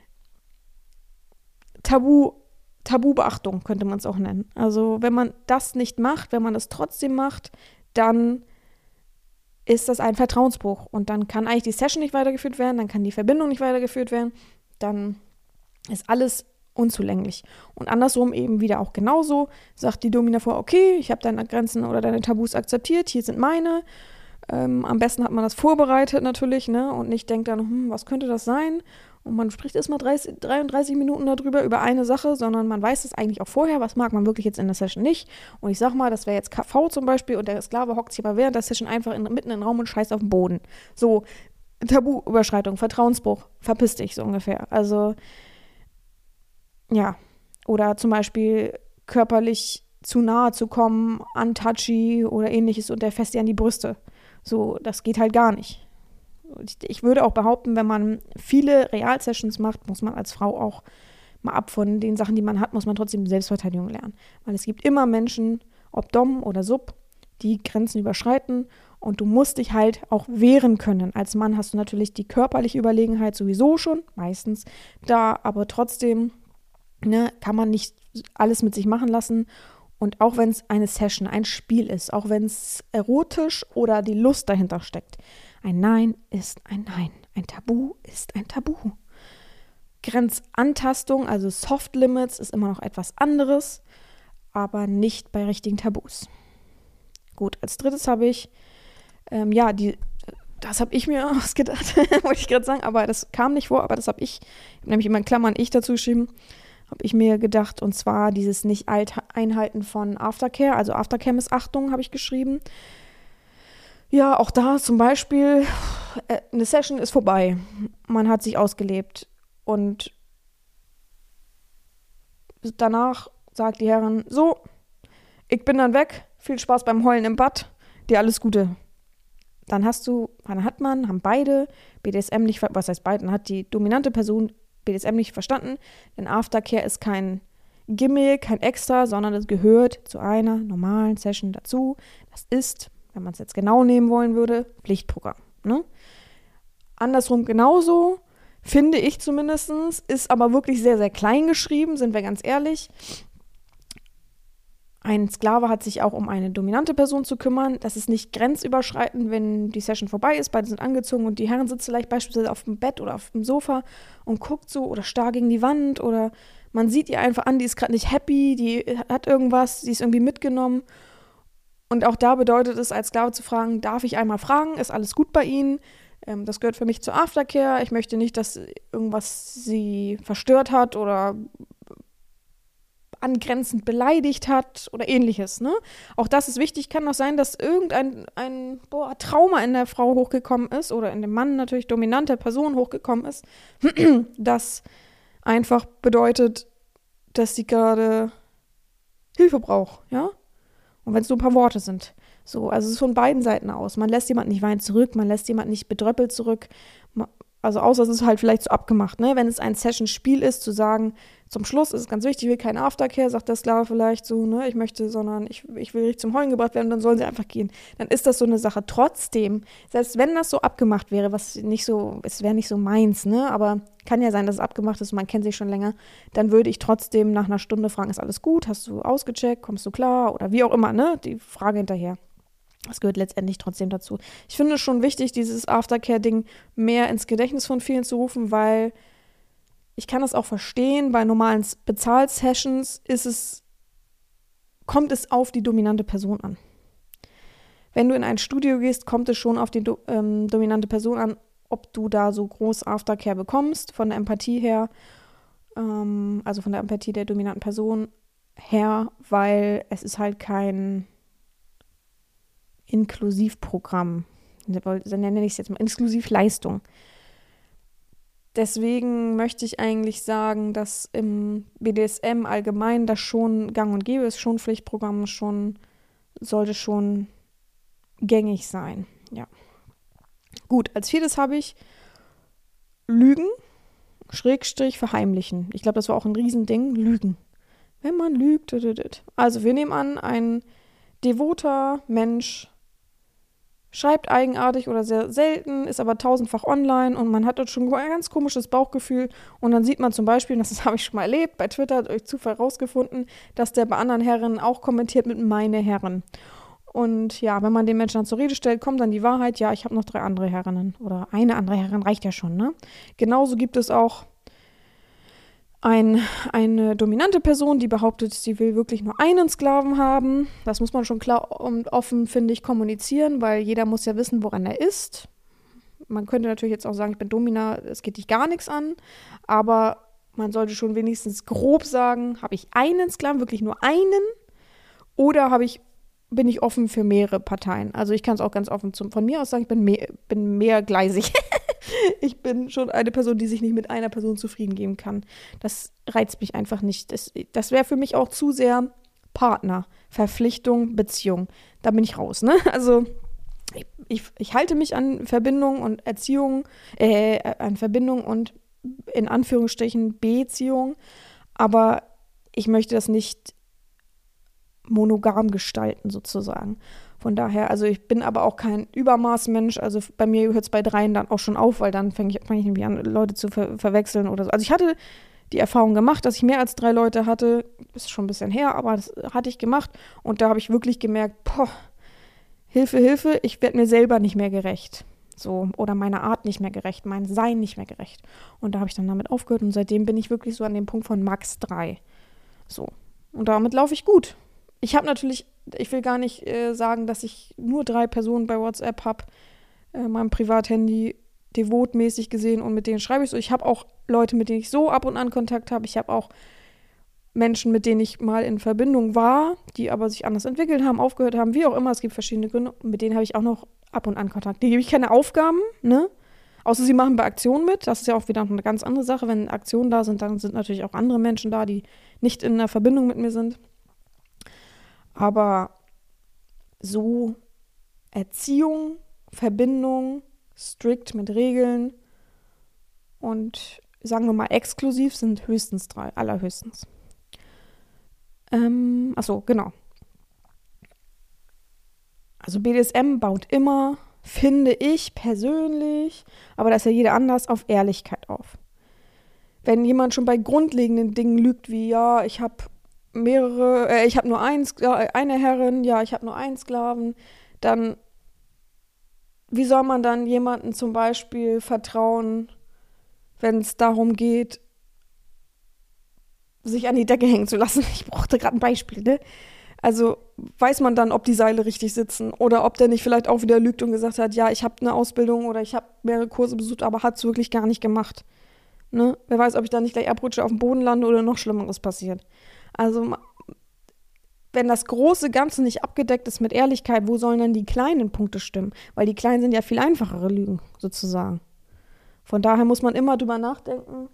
[SPEAKER 1] Tabubeachtung könnte man es auch nennen. Also wenn man das nicht macht, wenn man es trotzdem macht, dann ist das ein Vertrauensbruch. Und dann kann eigentlich die Session nicht weitergeführt werden, dann kann die Verbindung nicht weitergeführt werden, dann ist alles unzulänglich. Und andersrum eben wieder auch genauso, sagt die Domina vor, okay, ich habe deine Grenzen oder deine Tabus akzeptiert, hier sind meine. Am besten hat man das vorbereitet natürlich, ne, und nicht denkt dann, was könnte das sein? Und man spricht erstmal 33 Minuten darüber, über eine Sache, sondern man weiß es eigentlich auch vorher, was mag man wirklich jetzt in der Session nicht. Und ich sag mal, das wäre jetzt KV zum Beispiel und der Sklave hockt sich aber während der Session einfach mitten in den Raum und scheißt auf den Boden. So, Tabuüberschreitung, Vertrauensbruch, verpiss dich so ungefähr. Also, ja. Oder zum Beispiel körperlich zu nahe zu kommen, untouchy oder ähnliches und der fässt dir an die Brüste. So, das geht halt gar nicht. Ich würde auch behaupten, wenn man viele Realsessions macht, muss man als Frau auch mal ab von den Sachen, die man hat, muss man trotzdem Selbstverteidigung lernen. Weil es gibt immer Menschen, ob Dom oder Sub, die Grenzen überschreiten und du musst dich halt auch wehren können. Als Mann hast du natürlich die körperliche Überlegenheit sowieso schon, meistens da, aber trotzdem kann man nicht alles mit sich machen lassen. Und auch wenn es eine Session, ein Spiel ist, auch wenn es erotisch oder die Lust dahinter steckt, ein Nein ist ein Nein. Ein Tabu ist ein Tabu. Grenzantastung, also Soft Limits, ist immer noch etwas anderes, aber nicht bei richtigen Tabus. Gut, als drittes habe ich, das habe ich mir ausgedacht, wollte ich gerade sagen, aber das kam nicht vor, aber das habe ich nämlich immer in Klammern ich dazu geschrieben, habe ich mir gedacht, und zwar dieses Nicht-Einhalten von Aftercare, also Aftercare-Missachtung habe ich geschrieben. Ja, auch da zum Beispiel, eine Session ist vorbei, man hat sich ausgelebt und danach sagt die Herrin, so, ich bin dann weg, viel Spaß beim Heulen im Bad, dir alles Gute. Dann haben beide BDSM nicht, was heißt beide, dann hat die dominante Person BDSM nicht verstanden, denn Aftercare ist kein Gimmick, kein Extra, sondern es gehört zu einer normalen Session dazu. Das ist, wenn man es jetzt genau nehmen wollen würde, Pflichtprogramm. Ne? Andersrum genauso, finde ich zumindest, ist aber wirklich sehr, sehr klein geschrieben, sind wir ganz ehrlich. Ein Sklave hat sich auch um eine dominante Person zu kümmern. Das ist nicht grenzüberschreitend, wenn die Session vorbei ist, beide sind angezogen und die Herren sitzt vielleicht beispielsweise auf dem Bett oder auf dem Sofa und guckt so oder starr gegen die Wand oder man sieht ihr einfach an, die ist gerade nicht happy, die hat irgendwas, die ist irgendwie mitgenommen. Und auch da bedeutet es, als Sklave zu fragen, darf ich einmal fragen, ist alles gut bei Ihnen? Das gehört für mich zur Aftercare. Ich möchte nicht, dass irgendwas sie verstört hat oder angrenzend beleidigt hat oder ähnliches, ne? Auch das ist wichtig. Kann auch sein, dass irgendein Trauma in der Frau hochgekommen ist oder in dem Mann natürlich dominante Person hochgekommen ist, das einfach bedeutet, dass sie gerade Hilfe braucht, ja? Und wenn es nur ein paar Worte sind. So, also es ist von beiden Seiten aus. Man lässt jemanden nicht weinend zurück, man lässt jemanden nicht bedröppelt zurück. Also außer es ist halt vielleicht so abgemacht, ne? Wenn es ein Session-Spiel ist, zu sagen, zum Schluss ist es ganz wichtig, ich will keinen Aftercare, sagt der Sklave vielleicht so, ne? Ich möchte, sondern ich will nicht zum Heulen gebracht werden, dann sollen sie einfach gehen. Dann ist das so eine Sache. Trotzdem, selbst wenn das so abgemacht wäre, was nicht so, es wäre nicht so meins, ne? Aber kann ja sein, dass es abgemacht ist, man kennt sich schon länger, dann würde ich trotzdem nach einer Stunde fragen, ist alles gut? Hast du ausgecheckt? Kommst du klar? Oder wie auch immer, ne? Die Frage hinterher. Das gehört letztendlich trotzdem dazu. Ich finde es schon wichtig, dieses Aftercare-Ding mehr ins Gedächtnis von vielen zu rufen, weil ich kann das auch verstehen, bei normalen Bezahl-Sessions kommt es auf die dominante Person an. Wenn du in ein Studio gehst, kommt es schon auf die dominante Person an, ob du da so groß Aftercare bekommst, von der Empathie her, also von der Empathie der dominanten Person her, weil es ist halt kein Inklusivprogramm. Dann nenne ich es jetzt mal Inklusivleistung. Deswegen möchte ich eigentlich sagen, dass im BDSM allgemein das schon gang und gäbe ist, schon Pflichtprogramm, sollte schon gängig sein. Ja. Gut, als viertes habe ich Lügen, Schrägstrich verheimlichen. Ich glaube, das war auch ein Riesending, Lügen. Wenn man lügt, also wir nehmen an, ein devoter Mensch schreibt eigenartig oder sehr selten, ist aber tausendfach online und man hat dort schon ein ganz komisches Bauchgefühl und dann sieht man zum Beispiel, das habe ich schon mal erlebt, bei Twitter durch Zufall rausgefunden, dass der bei anderen Herren auch kommentiert mit meine Herren. Und ja, wenn man den Menschen dann zur Rede stellt, kommt dann die Wahrheit, ja, ich habe noch 3 andere Herrinnen oder eine andere Herrin reicht ja schon, ne? Genauso gibt es auch eine dominante Person, die behauptet, sie will wirklich nur einen Sklaven haben. Das muss man schon klar und offen, finde ich, kommunizieren, weil jeder muss ja wissen, woran er ist. Man könnte natürlich jetzt auch sagen, ich bin Domina, es geht dich gar nichts an, aber man sollte schon wenigstens grob sagen, habe ich einen Sklaven, wirklich nur einen, oder bin ich offen für mehrere Parteien. Also ich kann es auch ganz offen von mir aus sagen, ich bin mehrgleisig. Ich bin schon eine Person, die sich nicht mit einer Person zufrieden geben kann. Das reizt mich einfach nicht. Das wäre für mich auch zu sehr Partner, Verpflichtung, Beziehung. Da bin ich raus, ne? Also ich halte mich an Verbindung und Erziehung, an Verbindung und in Anführungsstrichen Beziehung, aber ich möchte das nicht monogam gestalten sozusagen. Von daher, also ich bin aber auch kein Übermaßmensch, also bei mir hört es bei 3 dann auch schon auf, weil dann fange ich irgendwie an, Leute zu verwechseln oder so. Also ich hatte die Erfahrung gemacht, dass ich mehr als 3 Leute hatte, ist schon ein bisschen her, aber das hatte ich gemacht und da habe ich wirklich gemerkt, Hilfe, Hilfe, ich werde mir selber nicht mehr gerecht. So, oder meiner Art nicht mehr gerecht, mein Sein nicht mehr gerecht. Und da habe ich dann damit aufgehört und seitdem bin ich wirklich so an dem Punkt von Max 3. So, und damit laufe ich gut. Ich will gar nicht sagen, dass ich nur 3 Personen bei WhatsApp habe, meinem Privathandy devotmäßig gesehen und mit denen schreibe ich so. Ich habe auch Leute, mit denen ich so ab und an Kontakt habe. Ich habe auch Menschen, mit denen ich mal in Verbindung war, die aber sich anders entwickelt haben, aufgehört haben, wie auch immer. Es gibt verschiedene Gründe und mit denen habe ich auch noch ab und an Kontakt. Die gebe ich keine Aufgaben, ne? Außer sie machen bei Aktionen mit. Das ist ja auch wieder eine ganz andere Sache. Wenn Aktionen da sind, dann sind natürlich auch andere Menschen da, die nicht in einer Verbindung mit mir sind. Aber so Erziehung, Verbindung, strikt mit Regeln und sagen wir mal exklusiv sind höchstens 3, allerhöchstens. Achso, genau. Also BDSM baut immer, finde ich persönlich, aber da ist ja jeder anders, auf Ehrlichkeit auf. Wenn jemand schon bei grundlegenden Dingen lügt, wie ja, ich habe ich habe nur eine Herrin, ja, ich habe nur einen Sklaven, dann, wie soll man dann jemandem zum Beispiel vertrauen, wenn es darum geht, sich an die Decke hängen zu lassen? Ich brauchte gerade ein Beispiel, ne? Also weiß man dann, ob die Seile richtig sitzen oder ob der nicht vielleicht auch wieder lügt und gesagt hat, ja, ich habe eine Ausbildung oder ich habe mehrere Kurse besucht, aber hat es wirklich gar nicht gemacht. Ne? Wer weiß, ob ich da nicht gleich abrutsche, auf dem Boden lande oder noch Schlimmeres passiert. Also wenn das große Ganze nicht abgedeckt ist mit Ehrlichkeit, wo sollen denn die kleinen Punkte stimmen? Weil die kleinen sind ja viel einfachere Lügen, sozusagen. Von daher muss man immer drüber nachdenken,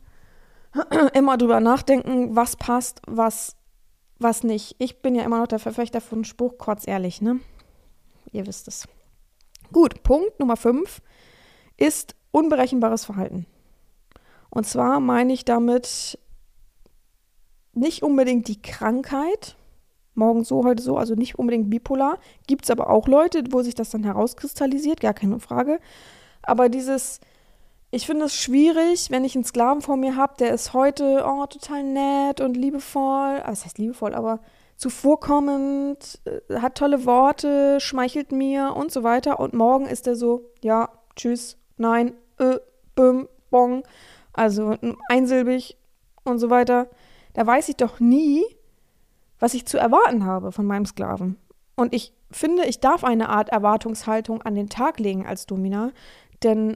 [SPEAKER 1] was passt, was nicht. Ich bin ja immer noch der Verfechter von Spruch, kurz ehrlich, ne? Ihr wisst es. Gut, Punkt Nummer 5 ist unberechenbares Verhalten. Und zwar meine ich damit nicht unbedingt die Krankheit, morgen so, heute so, also nicht unbedingt bipolar. Gibt es aber auch Leute, wo sich das dann herauskristallisiert, gar keine Frage. Aber ich finde es schwierig, wenn ich einen Sklaven vor mir habe, der ist heute total nett und liebevoll, das heißt liebevoll, aber zuvorkommend, hat tolle Worte, schmeichelt mir und so weiter. Und morgen ist er so, ja, tschüss, nein, bim, bong, also einsilbig und so weiter. Da weiß ich doch nie, was ich zu erwarten habe von meinem Sklaven. Und ich finde, ich darf eine Art Erwartungshaltung an den Tag legen als Domina, denn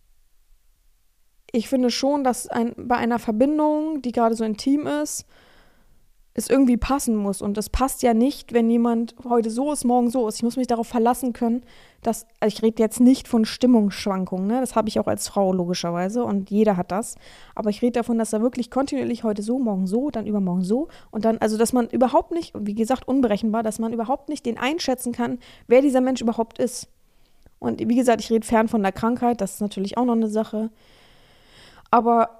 [SPEAKER 1] ich finde schon, dass bei einer Verbindung, die gerade so intim ist, es irgendwie passen muss. Und es passt ja nicht, wenn jemand heute so ist, morgen so ist. Ich muss mich darauf verlassen können, also ich rede jetzt nicht von Stimmungsschwankungen, ne? Das habe ich auch als Frau logischerweise und jeder hat das. Aber ich rede davon, dass er wirklich kontinuierlich heute so, morgen so, dann übermorgen so und dann, also dass man überhaupt nicht, wie gesagt, unberechenbar, dass man überhaupt nicht den einschätzen kann, wer dieser Mensch überhaupt ist. Und wie gesagt, ich rede fern von der Krankheit, das ist natürlich auch noch eine Sache. Aber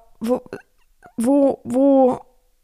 [SPEAKER 1] wo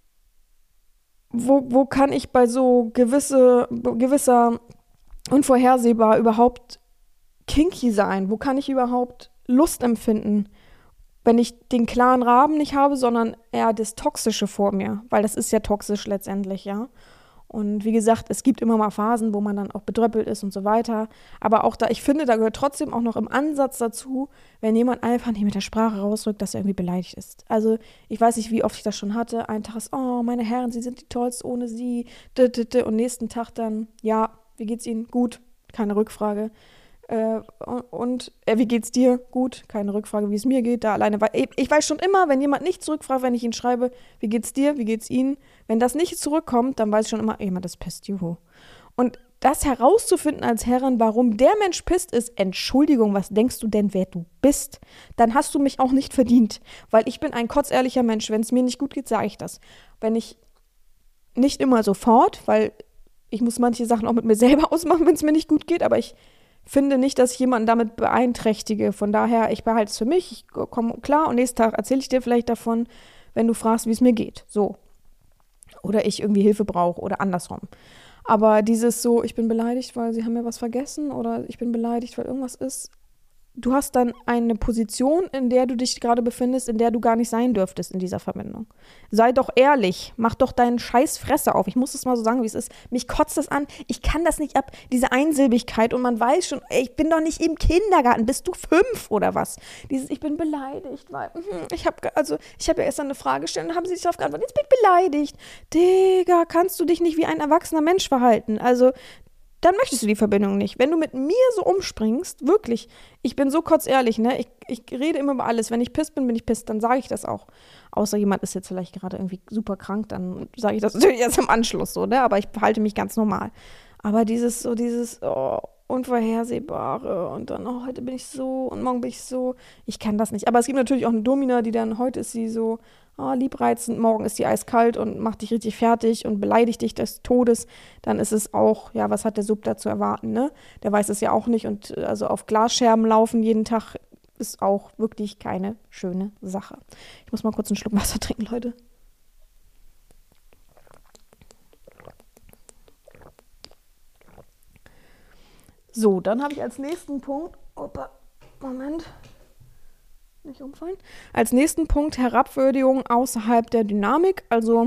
[SPEAKER 1] kann ich bei so gewisser unvorhersehbar überhaupt kinky sein? Wo kann ich überhaupt Lust empfinden, wenn ich den klaren Rahmen nicht habe, sondern eher das Toxische vor mir? Weil das ist ja toxisch letztendlich, ja. Und wie gesagt, es gibt immer mal Phasen, wo man dann auch bedröppelt ist und so weiter. Aber auch da, ich finde, da gehört trotzdem auch noch im Ansatz dazu, wenn jemand einfach nicht mit der Sprache rausrückt, dass er irgendwie beleidigt ist. Also ich weiß nicht, wie oft ich das schon hatte. Ein Tag ist, oh, meine Herren, Sie sind die Tollsten ohne Sie. Und nächsten Tag dann, ja, wie geht's Ihnen? Gut, keine Rückfrage. Wie geht's dir? Gut, keine Rückfrage, wie es mir geht. Da alleine, weil ich weiß schon immer, wenn jemand nicht zurückfragt, wenn ich ihn schreibe, wie geht's dir, wie geht's Ihnen? Wenn das nicht zurückkommt, dann weiß ich schon immer, jemand ist pisst, juhu. Und das herauszufinden als Herrin, warum der Mensch pisst ist, Entschuldigung, was denkst du denn, wer du bist? Dann hast du mich auch nicht verdient, weil ich bin ein kotzehrlicher Mensch. Wenn es mir nicht gut geht, sage ich das. Wenn ich nicht immer sofort, weil ich muss manche Sachen auch mit mir selber ausmachen, wenn es mir nicht gut geht, aber ich finde nicht, dass ich jemanden damit beeinträchtige. Von daher, ich behalte es für mich, ich komme klar und nächsten Tag erzähle ich dir vielleicht davon, wenn du fragst, wie es mir geht. So. Oder ich irgendwie Hilfe brauche oder andersrum. Aber dieses so, ich bin beleidigt, weil sie haben mir was vergessen oder ich bin beleidigt, weil irgendwas ist. Du hast dann eine Position, in der du dich gerade befindest, in der du gar nicht sein dürftest in dieser Verbindung. Sei doch ehrlich, mach doch deinen scheiß Fresse auf. Ich muss es mal so sagen, wie es ist. Mich kotzt das an, ich kann das nicht ab, diese Einsilbigkeit und man weiß schon, ey, ich bin doch nicht im Kindergarten, bist du 5 oder was? Dieses, ich bin beleidigt, weil ich habe ja gestern eine Frage gestellt und haben sie sich darauf geantwortet, jetzt bin ich beleidigt. Digga, kannst du dich nicht wie ein erwachsener Mensch verhalten? Also dann möchtest du die Verbindung nicht. Wenn du mit mir so umspringst, wirklich, ich bin so kotzehrlich, ne? Ich rede immer über alles. Wenn ich pisst bin, bin ich pisst, dann sage ich das auch. Außer jemand ist jetzt vielleicht gerade irgendwie super krank, dann sage ich das natürlich erst im Anschluss so, ne? Aber ich verhalte mich ganz normal. Aber dieses Unvorhersehbare und dann, heute bin ich so und morgen bin ich so, ich kann das nicht. Aber es gibt natürlich auch eine Domina, die dann, heute ist sie so, liebreizend, morgen ist die eiskalt und macht dich richtig fertig und beleidigt dich des Todes, dann ist es auch, ja, was hat der Sub da zu erwarten, ne? Der weiß es ja auch nicht und also auf Glasscherben laufen jeden Tag ist auch wirklich keine schöne Sache. Ich muss mal kurz einen Schluck Wasser trinken, Leute. So, dann habe ich als nächsten Punkt, Moment, nicht umfallen. Als nächsten Punkt Herabwürdigung außerhalb der Dynamik, also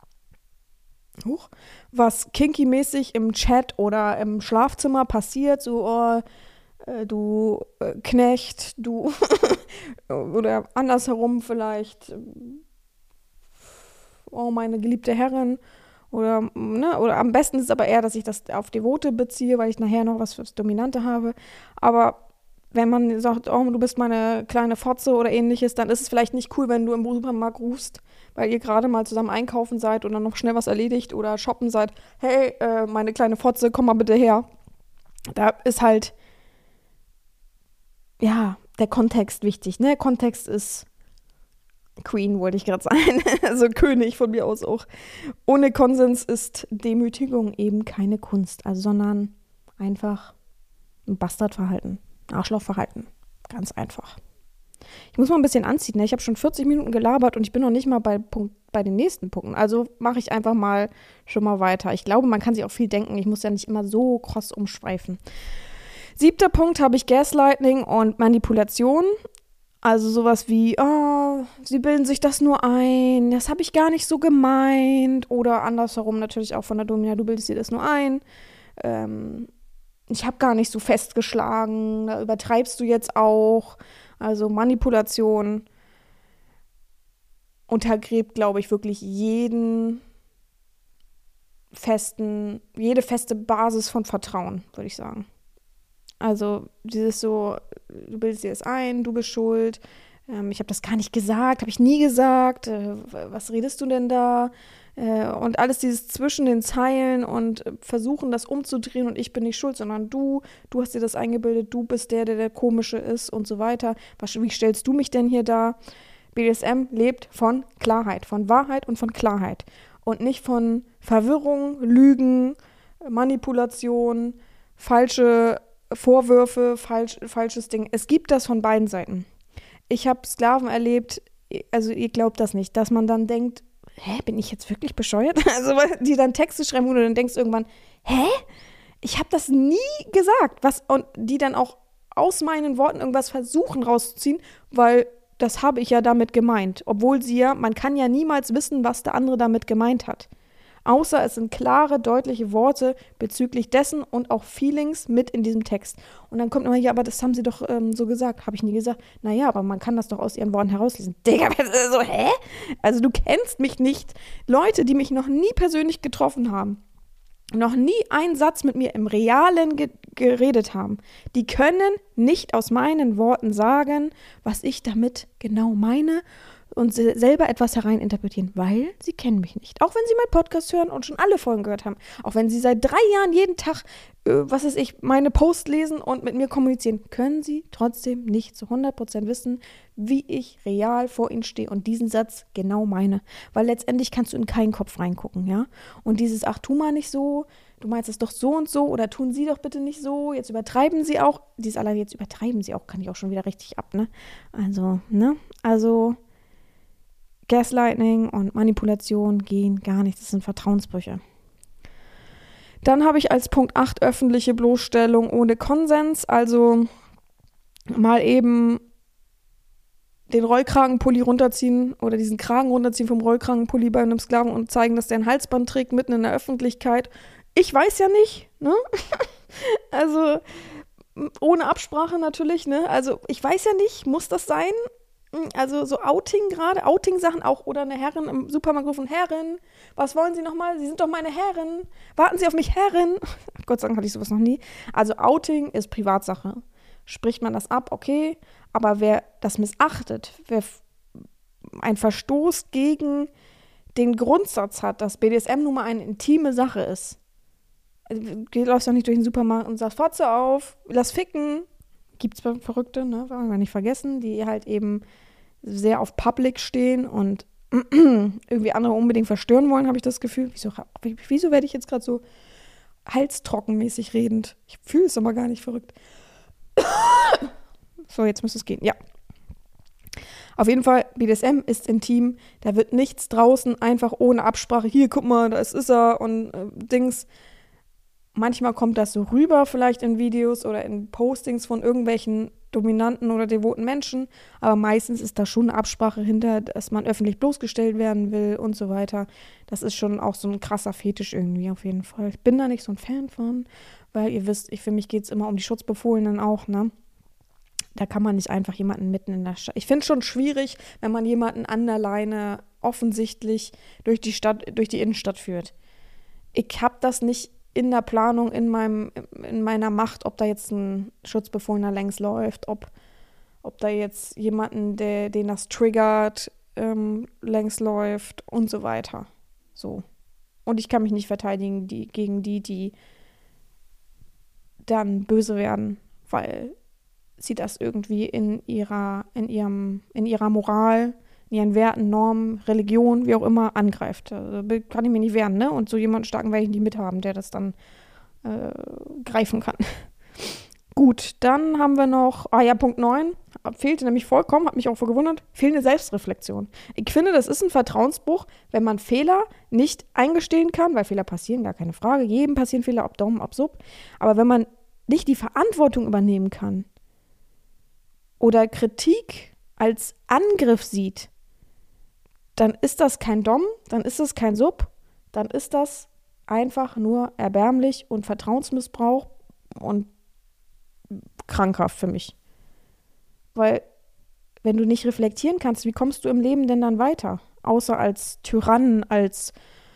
[SPEAKER 1] was kinky-mäßig im Chat oder im Schlafzimmer passiert, so, du Knecht, du oder andersherum vielleicht, oh, meine geliebte Herrin Oder, ne, oder am besten ist es aber eher, dass ich das auf Devote beziehe, weil ich nachher noch was fürs Dominante habe. Aber wenn man sagt, oh, du bist meine kleine Fotze oder ähnliches, dann ist es vielleicht nicht cool, wenn du im Supermarkt rufst, weil ihr gerade mal zusammen einkaufen seid oder noch schnell was erledigt oder shoppen seid. Hey, meine kleine Fotze, komm mal bitte her. Da ist halt, ja, der Kontext wichtig, ne? Kontext ist Queen, wollte ich gerade sagen. Also König von mir aus auch. Ohne Konsens ist Demütigung eben keine Kunst, also, sondern einfach ein Bastardverhalten, Arschlochverhalten. Ganz einfach. Ich muss mal ein bisschen anziehen, ne? Ich habe schon 40 Minuten gelabert und ich bin noch nicht mal bei den nächsten Punkten. Also mache ich einfach mal schon mal weiter. Ich glaube, man kann sich auch viel denken. Ich muss ja nicht immer so kross umschweifen. 7. Punkt habe ich Gaslighting und Manipulation. Also sowas wie, oh, sie bilden sich das nur ein, das habe ich gar nicht so gemeint. Oder andersherum natürlich auch von der Domina, du bildest dir das nur ein. Ich habe gar nicht so festgeschlagen, da übertreibst du jetzt auch. Also Manipulation untergräbt, glaube ich, wirklich jede feste Basis von Vertrauen, würde ich sagen. Also dieses so, du bildest dir das ein, du bist schuld, ich habe das gar nicht gesagt, habe ich nie gesagt, was redest du denn da? Und alles dieses zwischen den Zeilen und versuchen, das umzudrehen und ich bin nicht schuld, sondern du hast dir das eingebildet, du bist der Komische ist und so weiter. Wie stellst du mich denn hier dar? BDSM lebt von Klarheit, von Wahrheit und von Klarheit und nicht von Verwirrung, Lügen, Manipulation, falsche Vorwürfe, falsches Ding. Es gibt das von beiden Seiten. Ich habe Sklaven erlebt, also ihr glaubt das nicht, dass man dann denkt, bin ich jetzt wirklich bescheuert? Also die dann Texte schreiben, wo du dann denkst irgendwann, ich habe das nie gesagt. Und die dann auch aus meinen Worten irgendwas versuchen rauszuziehen, weil das habe ich ja damit gemeint. Obwohl man kann ja niemals wissen, was der andere damit gemeint hat. Außer es sind klare, deutliche Worte bezüglich dessen und auch Feelings mit in diesem Text. Und dann kommt immer, ja, aber das haben sie doch so gesagt. Habe ich nie gesagt. Naja, aber man kann das doch aus ihren Worten herauslesen. Digga, so, hä? Also du kennst mich nicht. Leute, die mich noch nie persönlich getroffen haben, noch nie einen Satz mit mir im Realen geredet haben, die können nicht aus meinen Worten sagen, was ich damit genau meine und selber etwas hereininterpretieren, weil sie kennen mich nicht. Auch wenn sie meinen Podcast hören und schon alle Folgen gehört haben. Auch wenn sie seit 3 Jahren jeden Tag, meine Posts lesen und mit mir kommunizieren, können sie trotzdem nicht zu 100% wissen, wie ich real vor ihnen stehe und diesen Satz genau meine. Weil letztendlich kannst du in keinen Kopf reingucken, ja. Und dieses, ach, tu mal nicht so, du meinst es doch so und so oder tun sie doch bitte nicht so, jetzt übertreiben sie auch. Jetzt übertreiben sie auch, kann ich auch schon wieder richtig ab, ne? Also, Gaslighting und Manipulation gehen gar nicht. Das sind Vertrauensbrüche. Dann habe ich als Punkt 8 öffentliche Bloßstellung ohne Konsens. Also mal eben den Rollkragenpulli runterziehen oder diesen Kragen runterziehen vom Rollkragenpulli bei einem Sklaven und zeigen, dass der ein Halsband trägt mitten in der Öffentlichkeit. Ich weiß ja nicht, ne? Also ohne Absprache natürlich, ne? Also ich weiß ja nicht, muss das sein? Also so Outing-Sachen auch oder eine Herrin im Supermarkt rufen, Herrin, was wollen Sie nochmal? Sie sind doch meine Herrin, warten Sie auf mich, Herrin. Gott sei Dank hatte ich sowas noch nie. Also Outing ist Privatsache. Spricht man das ab, okay, aber wer das missachtet, wer einen Verstoß gegen den Grundsatz hat, dass BDSM nun mal eine intime Sache ist, du läufst doch nicht durch den Supermarkt und sagst, Fotze auf, lass ficken. Gibt's Verrückte, ne, wollen wir nicht vergessen, die halt eben sehr auf Public stehen und irgendwie andere unbedingt verstören wollen, habe ich das Gefühl. Wieso werde ich jetzt gerade so halstrockenmäßig redend? Ich fühle es aber gar nicht verrückt. So, jetzt müsste es gehen, ja. Auf jeden Fall, BDSM ist intim, da wird nichts draußen einfach ohne Absprache, hier, guck mal, da ist er und Dings. Manchmal kommt das so rüber, vielleicht in Videos oder in Postings von irgendwelchen dominanten oder devoten Menschen, aber meistens ist da schon eine Absprache hinter, dass man öffentlich bloßgestellt werden will und so weiter. Das ist schon auch so ein krasser Fetisch irgendwie auf jeden Fall. Ich bin da nicht so ein Fan von, weil ihr wisst, für mich geht es immer um die Schutzbefohlenen auch, ne? Da kann man nicht einfach jemanden mitten in der Stadt. Ich finde es schon schwierig, wenn man jemanden an der Leine offensichtlich durch die Innenstadt führt. ich habe das nicht in der Planung, in meiner Macht, ob da jetzt ein Schutzbefohlener längs läuft, ob da jetzt jemanden, den das triggert, längs läuft und so weiter. So. Und ich kann mich nicht verteidigen gegen die dann böse werden, weil sie das irgendwie in ihrer Moral, in ihren Werten, Normen, Religion, wie auch immer, angreift. Also, kann ich mir nicht wehren, ne? Und so jemanden starken werde ich nicht mithaben, der das dann greifen kann. Gut, dann haben wir noch, Punkt 9, fehlte nämlich vollkommen, hat mich auch gewundert, fehlende Selbstreflexion. Ich finde, das ist ein Vertrauensbruch, wenn man Fehler nicht eingestehen kann, weil Fehler passieren, gar keine Frage, jedem passieren Fehler, ob Daumen, ob Sub, aber wenn man nicht die Verantwortung übernehmen kann oder Kritik als Angriff sieht, dann ist das kein Dom, dann ist das kein Sub, dann ist das einfach nur erbärmlich und Vertrauensmissbrauch und krankhaft für mich. Weil, wenn du nicht reflektieren kannst, wie kommst du im Leben denn dann weiter? Außer als Tyrann, als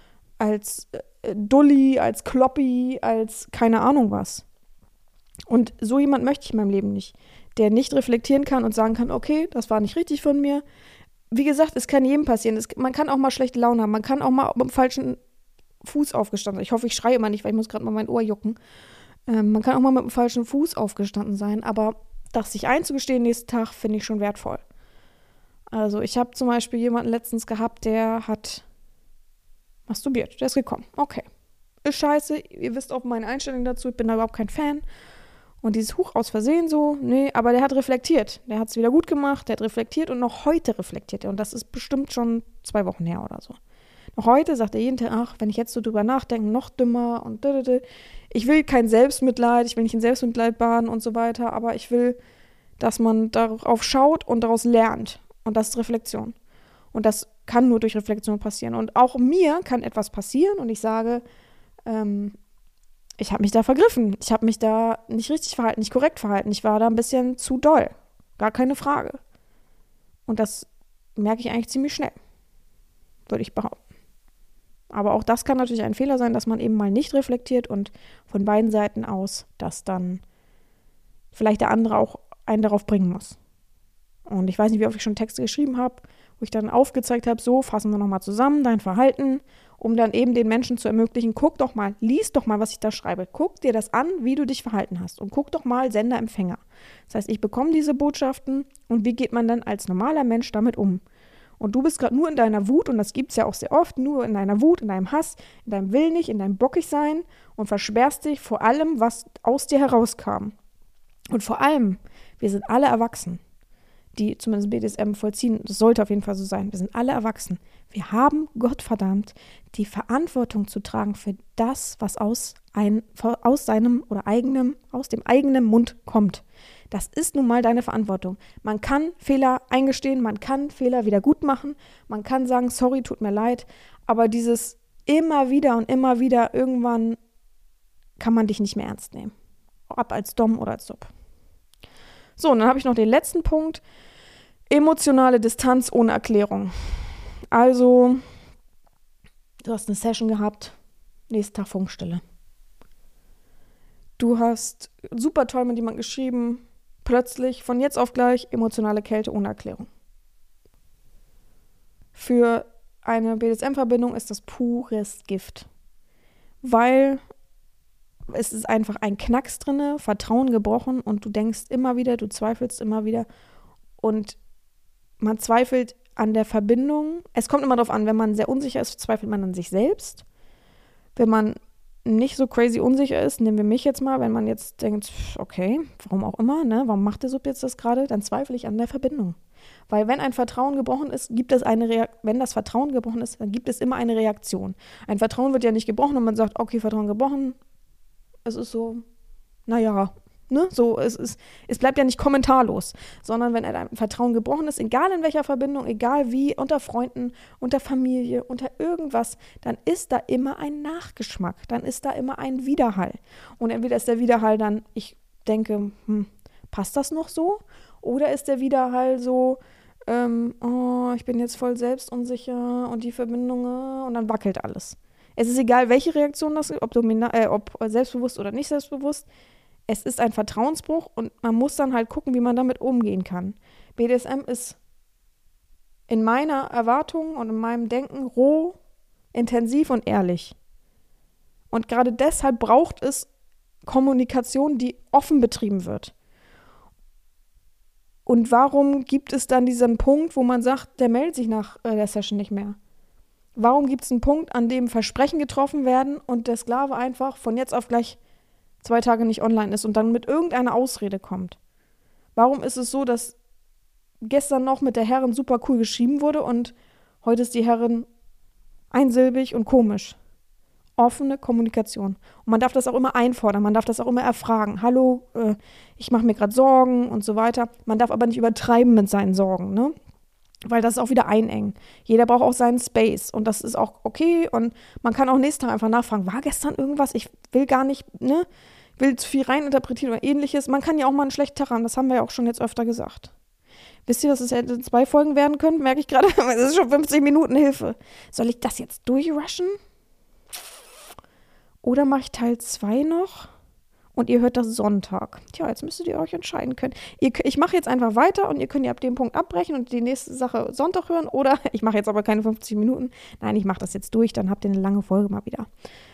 [SPEAKER 1] Dulli, als Kloppi, als keine Ahnung was. Und so jemand möchte ich in meinem Leben nicht. Der nicht reflektieren kann und sagen kann, okay, das war nicht richtig von mir. Wie gesagt, es kann jedem passieren. Man kann auch mal schlechte Laune haben. Man kann auch mal mit dem falschen Fuß aufgestanden sein. Ich hoffe, ich schreie immer nicht, weil ich muss gerade mal mein Ohr jucken. Man kann auch mal mit dem falschen Fuß aufgestanden sein, aber das sich einzugestehen nächsten Tag, finde ich schon wertvoll. Also ich habe zum Beispiel jemanden letztens gehabt, der hat masturbiert. Der ist gekommen. Okay. Ist scheiße. Ihr wisst auch meine Einstellung dazu. Ich bin da überhaupt kein Fan. Und dieses Huch aus Versehen so, nee, aber der hat reflektiert. Der hat es wieder gut gemacht, der hat reflektiert und noch heute reflektiert er. Und das ist bestimmt schon 2 Wochen her oder so. Noch heute sagt er jeden Tag, ach, wenn ich jetzt so drüber nachdenke, noch dümmer und ich will kein Selbstmitleid, ich will nicht in Selbstmitleid baden und so weiter, aber ich will, dass man darauf schaut und daraus lernt. Und das ist Reflexion. Und das kann nur durch Reflexion passieren. Und auch mir kann etwas passieren und ich sage, ich habe mich da vergriffen. Ich habe mich da nicht richtig verhalten, nicht korrekt verhalten. Ich war da ein bisschen zu doll. Gar keine Frage. Und das merke ich eigentlich ziemlich schnell, würde ich behaupten. Aber auch das kann natürlich ein Fehler sein, dass man eben mal nicht reflektiert und von beiden Seiten aus, dass dann vielleicht der andere auch einen darauf bringen muss. Und ich weiß nicht, wie oft ich schon Texte geschrieben habe, wo ich dann aufgezeigt habe, so, fassen wir nochmal zusammen, dein Verhalten, um dann eben den Menschen zu ermöglichen, guck doch mal, lies doch mal, was ich da schreibe. Guck dir das an, wie du dich verhalten hast. Und guck doch mal Sender-Empfänger. Das heißt, ich bekomme diese Botschaften und wie geht man dann als normaler Mensch damit um? Und du bist gerade nur in deiner Wut, und das gibt es ja auch sehr oft, nur in deiner Wut, in deinem Hass, in deinem Will nicht, in deinem Bockigsein und versperrst dich vor allem, was aus dir herauskam. Und vor allem, wir sind alle erwachsen, die zumindest BDSM vollziehen. Das sollte auf jeden Fall so sein. Wir sind alle erwachsen. Wir haben, Gottverdammt, die Verantwortung zu tragen für das, was aus seinem oder aus dem eigenen Mund kommt. Das ist nun mal deine Verantwortung. Man kann Fehler eingestehen, man kann Fehler wieder gut machen, man kann sagen, sorry, tut mir leid, aber dieses immer wieder und immer wieder, irgendwann kann man dich nicht mehr ernst nehmen. Ob als Dom oder als Sub. So, und dann habe ich noch den letzten Punkt. Emotionale Distanz ohne Erklärung. Also, du hast eine Session gehabt, nächsten Tag Funkstille. Du hast super toll mit jemandem geschrieben, plötzlich, von jetzt auf gleich, emotionale Kälte ohne Erklärung. Für eine BDSM-Verbindung ist das pures Gift. Weil es ist einfach ein Knacks drinne, Vertrauen gebrochen und du denkst immer wieder, du zweifelst immer wieder und man zweifelt an der Verbindung. Es kommt immer darauf an, wenn man sehr unsicher ist, zweifelt man an sich selbst. Wenn man nicht so crazy unsicher ist, nehmen wir mich jetzt mal, wenn man jetzt denkt, okay, warum auch immer, ne, warum macht der Sub jetzt das gerade, dann zweifle ich an der Verbindung. Weil wenn ein Vertrauen gebrochen ist, wenn das Vertrauen gebrochen ist, dann gibt es immer eine Reaktion. Ein Vertrauen wird ja nicht gebrochen und man sagt, okay, Vertrauen gebrochen, es ist so, naja, ne, so, es bleibt ja nicht kommentarlos, sondern wenn ein Vertrauen gebrochen ist, egal in welcher Verbindung, egal wie, unter Freunden, unter Familie, unter irgendwas, dann ist da immer ein Nachgeschmack, dann ist da immer ein Widerhall. Und entweder ist der Widerhall dann, ich denke, passt das noch so? Oder ist der Widerhall so, ich bin jetzt voll selbstunsicher und die Verbindung, und dann wackelt alles. Es ist egal, welche Reaktion das ist, ob selbstbewusst oder nicht selbstbewusst. Es ist ein Vertrauensbruch und man muss dann halt gucken, wie man damit umgehen kann. BDSM ist in meiner Erwartung und in meinem Denken roh, intensiv und ehrlich. Und gerade deshalb braucht es Kommunikation, die offen betrieben wird. Und warum gibt es dann diesen Punkt, wo man sagt, der meldet sich nach der Session nicht mehr? Warum gibt es einen Punkt, an dem Versprechen getroffen werden und der Sklave einfach von jetzt auf gleich 2 Tage nicht online ist und dann mit irgendeiner Ausrede kommt? Warum ist es so, dass gestern noch mit der Herrin super cool geschrieben wurde und heute ist die Herrin einsilbig und komisch? Offene Kommunikation. Und man darf das auch immer einfordern, man darf das auch immer erfragen. Hallo, ich mache mir gerade Sorgen und so weiter. Man darf aber nicht übertreiben mit seinen Sorgen, ne? Weil das ist auch wieder einengen. Jeder braucht auch seinen Space und das ist auch okay und man kann auch nächsten Tag einfach nachfragen, war gestern irgendwas? Ich will gar nicht, ne? Will zu viel reininterpretieren oder ähnliches. Man kann ja auch mal einen schlechten Tag haben, das haben wir ja auch schon jetzt öfter gesagt. Wisst ihr, dass es hätte 2 Folgen werden können? Merke ich gerade, es ist schon 50 Minuten Hilfe. Soll ich das jetzt durchrushen? Oder mache ich Teil 2 noch und ihr hört das Sonntag? Tja, jetzt müsstet ihr euch entscheiden können. Ich mache jetzt einfach weiter und ihr könnt ja ab dem Punkt abbrechen und die nächste Sache Sonntag hören. Oder ich mache jetzt aber keine 50 Minuten. Nein, ich mache das jetzt durch, dann habt ihr eine lange Folge mal wieder.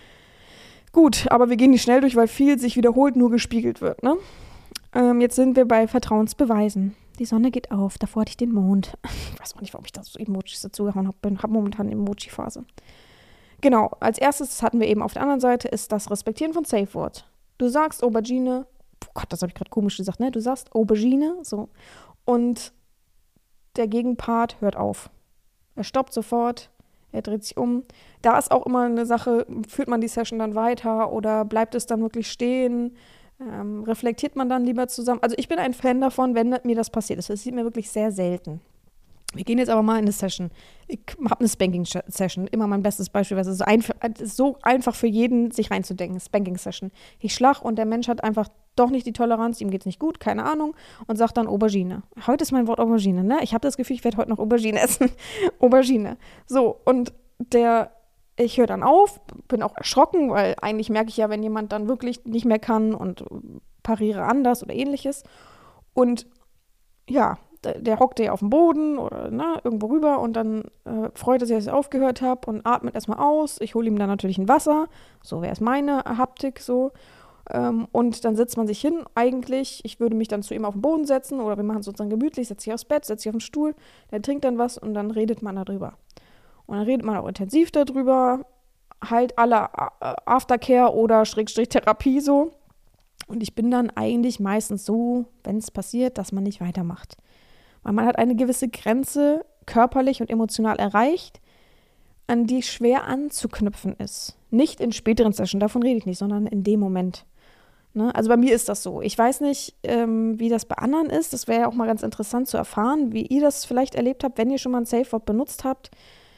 [SPEAKER 1] Gut, aber wir gehen nicht schnell durch, weil viel sich wiederholt nur gespiegelt wird, ne? Jetzt sind wir bei Vertrauensbeweisen. Die Sonne geht auf, davor hatte ich den Mond. Ich weiß auch nicht, warum ich da so Emojis dazugehauen habe. Ich habe momentan eine Emoji-Phase. Genau, als erstes, das hatten wir eben auf der anderen Seite, ist das Respektieren von Safe Word. Du sagst Aubergine, oh Gott, das habe ich gerade komisch gesagt, ne? Du sagst Aubergine, so. Und der Gegenpart hört auf. Er stoppt sofort, er dreht sich um. Da ist auch immer eine Sache, führt man die Session dann weiter oder bleibt es dann wirklich stehen? Reflektiert man dann lieber zusammen? Also ich bin ein Fan davon, wenn mir das passiert ist. Das sieht mir wirklich sehr selten. Wir gehen jetzt aber mal in eine Session. Ich habe eine Spanking-Session, immer mein bestes Beispiel, weil es ist so einfach für jeden, sich reinzudenken. Spanking-Session. Ich schlag und der Mensch hat einfach doch nicht die Toleranz, ihm geht's nicht gut, keine Ahnung, und sagt dann Aubergine. Heute ist mein Wort Aubergine, ne? Ich habe das Gefühl, ich werde heute noch Aubergine essen. Aubergine. So, und ich höre dann auf, bin auch erschrocken, weil eigentlich merke ich ja, wenn jemand dann wirklich nicht mehr kann und pariere anders oder ähnliches. Und ja, der hockte ja auf dem Boden oder irgendwo rüber und dann freut er sich, dass ich aufgehört habe und atmet erstmal aus. Ich hole ihm dann natürlich ein Wasser, so wäre es meine Haptik so. Und dann setzt man sich hin. Eigentlich, ich würde mich dann zu ihm auf den Boden setzen oder wir machen es sozusagen gemütlich, setze ich aufs Bett, setze ich auf den Stuhl, der trinkt dann was und dann redet man darüber. Und dann redet man auch intensiv darüber, halt alle Aftercare oder Schrägstrich-Therapie so. Und ich bin dann eigentlich meistens so, wenn es passiert, dass man nicht weitermacht. Weil man hat eine gewisse Grenze körperlich und emotional erreicht, an die schwer anzuknüpfen ist. Nicht in späteren Sessions, davon rede ich nicht, sondern in dem Moment. Ne? Also bei mir ist das so. Ich weiß nicht, wie das bei anderen ist. Das wäre ja auch mal ganz interessant zu erfahren, wie ihr das vielleicht erlebt habt, wenn ihr schon mal ein Safe Word benutzt habt,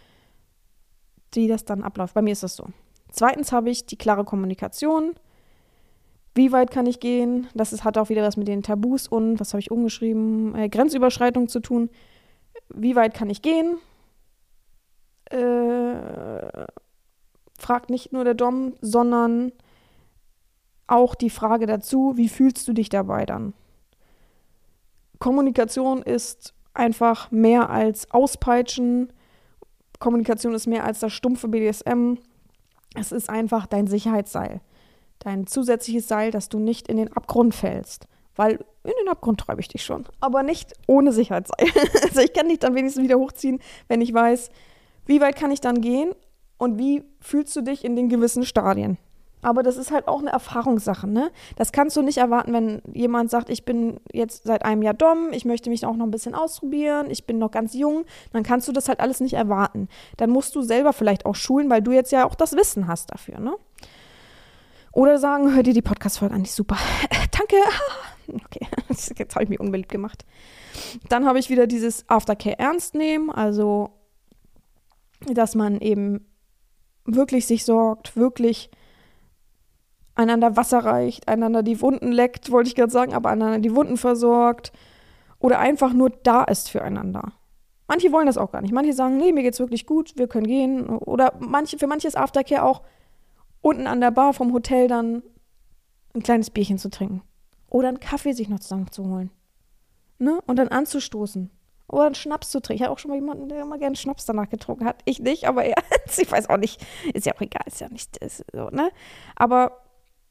[SPEAKER 1] wie das dann abläuft. Bei mir ist das so. Zweitens habe ich die klare Kommunikation. Wie weit kann ich gehen? Hat auch wieder was mit den Tabus und, was habe ich umgeschrieben, Grenzüberschreitung zu tun. Wie weit kann ich gehen? Fragt nicht nur der Dom, sondern auch die Frage dazu, wie fühlst du dich dabei dann? Kommunikation ist einfach mehr als Auspeitschen. Kommunikation ist mehr als das stumpfe BDSM. Es ist einfach dein Sicherheitsseil. Dein zusätzliches Seil, dass du nicht in den Abgrund fällst. Weil in den Abgrund treibe ich dich schon. Aber nicht ohne Sicherheitsseil. Also ich kann dich dann wenigstens wieder hochziehen, wenn ich weiß, wie weit kann ich dann gehen und wie fühlst du dich in den gewissen Stadien. Aber das ist halt auch eine Erfahrungssache, ne? Das kannst du nicht erwarten, wenn jemand sagt, ich bin jetzt seit einem Jahr Dom, ich möchte mich auch noch ein bisschen ausprobieren, ich bin noch ganz jung, dann kannst du das halt alles nicht erwarten. Dann musst du selber vielleicht auch schulen, weil du jetzt ja auch das Wissen hast dafür, ne? Oder sagen, hör dir die Podcast-Folge an, die ist super. Danke. Okay, jetzt habe ich mich unbeliebt gemacht. Dann habe ich wieder dieses Aftercare ernst nehmen, also dass man eben wirklich sich sorgt, wirklich einander Wasser reicht, einander die Wunden leckt, wollte ich gerade sagen, aber einander die Wunden versorgt oder einfach nur da ist füreinander. Manche wollen das auch gar nicht. Manche sagen, nee, mir geht's wirklich gut, wir können gehen. Oder für manche ist Aftercare auch unten an der Bar vom Hotel dann ein kleines Bierchen zu trinken. Oder einen Kaffee sich noch zusammen zu holen. Ne? Und dann anzustoßen. Oder einen Schnaps zu trinken. Ich hatte auch schon mal jemanden, der immer gerne Schnaps danach getrunken hat. Ich nicht, aber er, ich weiß auch nicht. Ist ja auch egal, ist ja nicht ist so, ne? Aber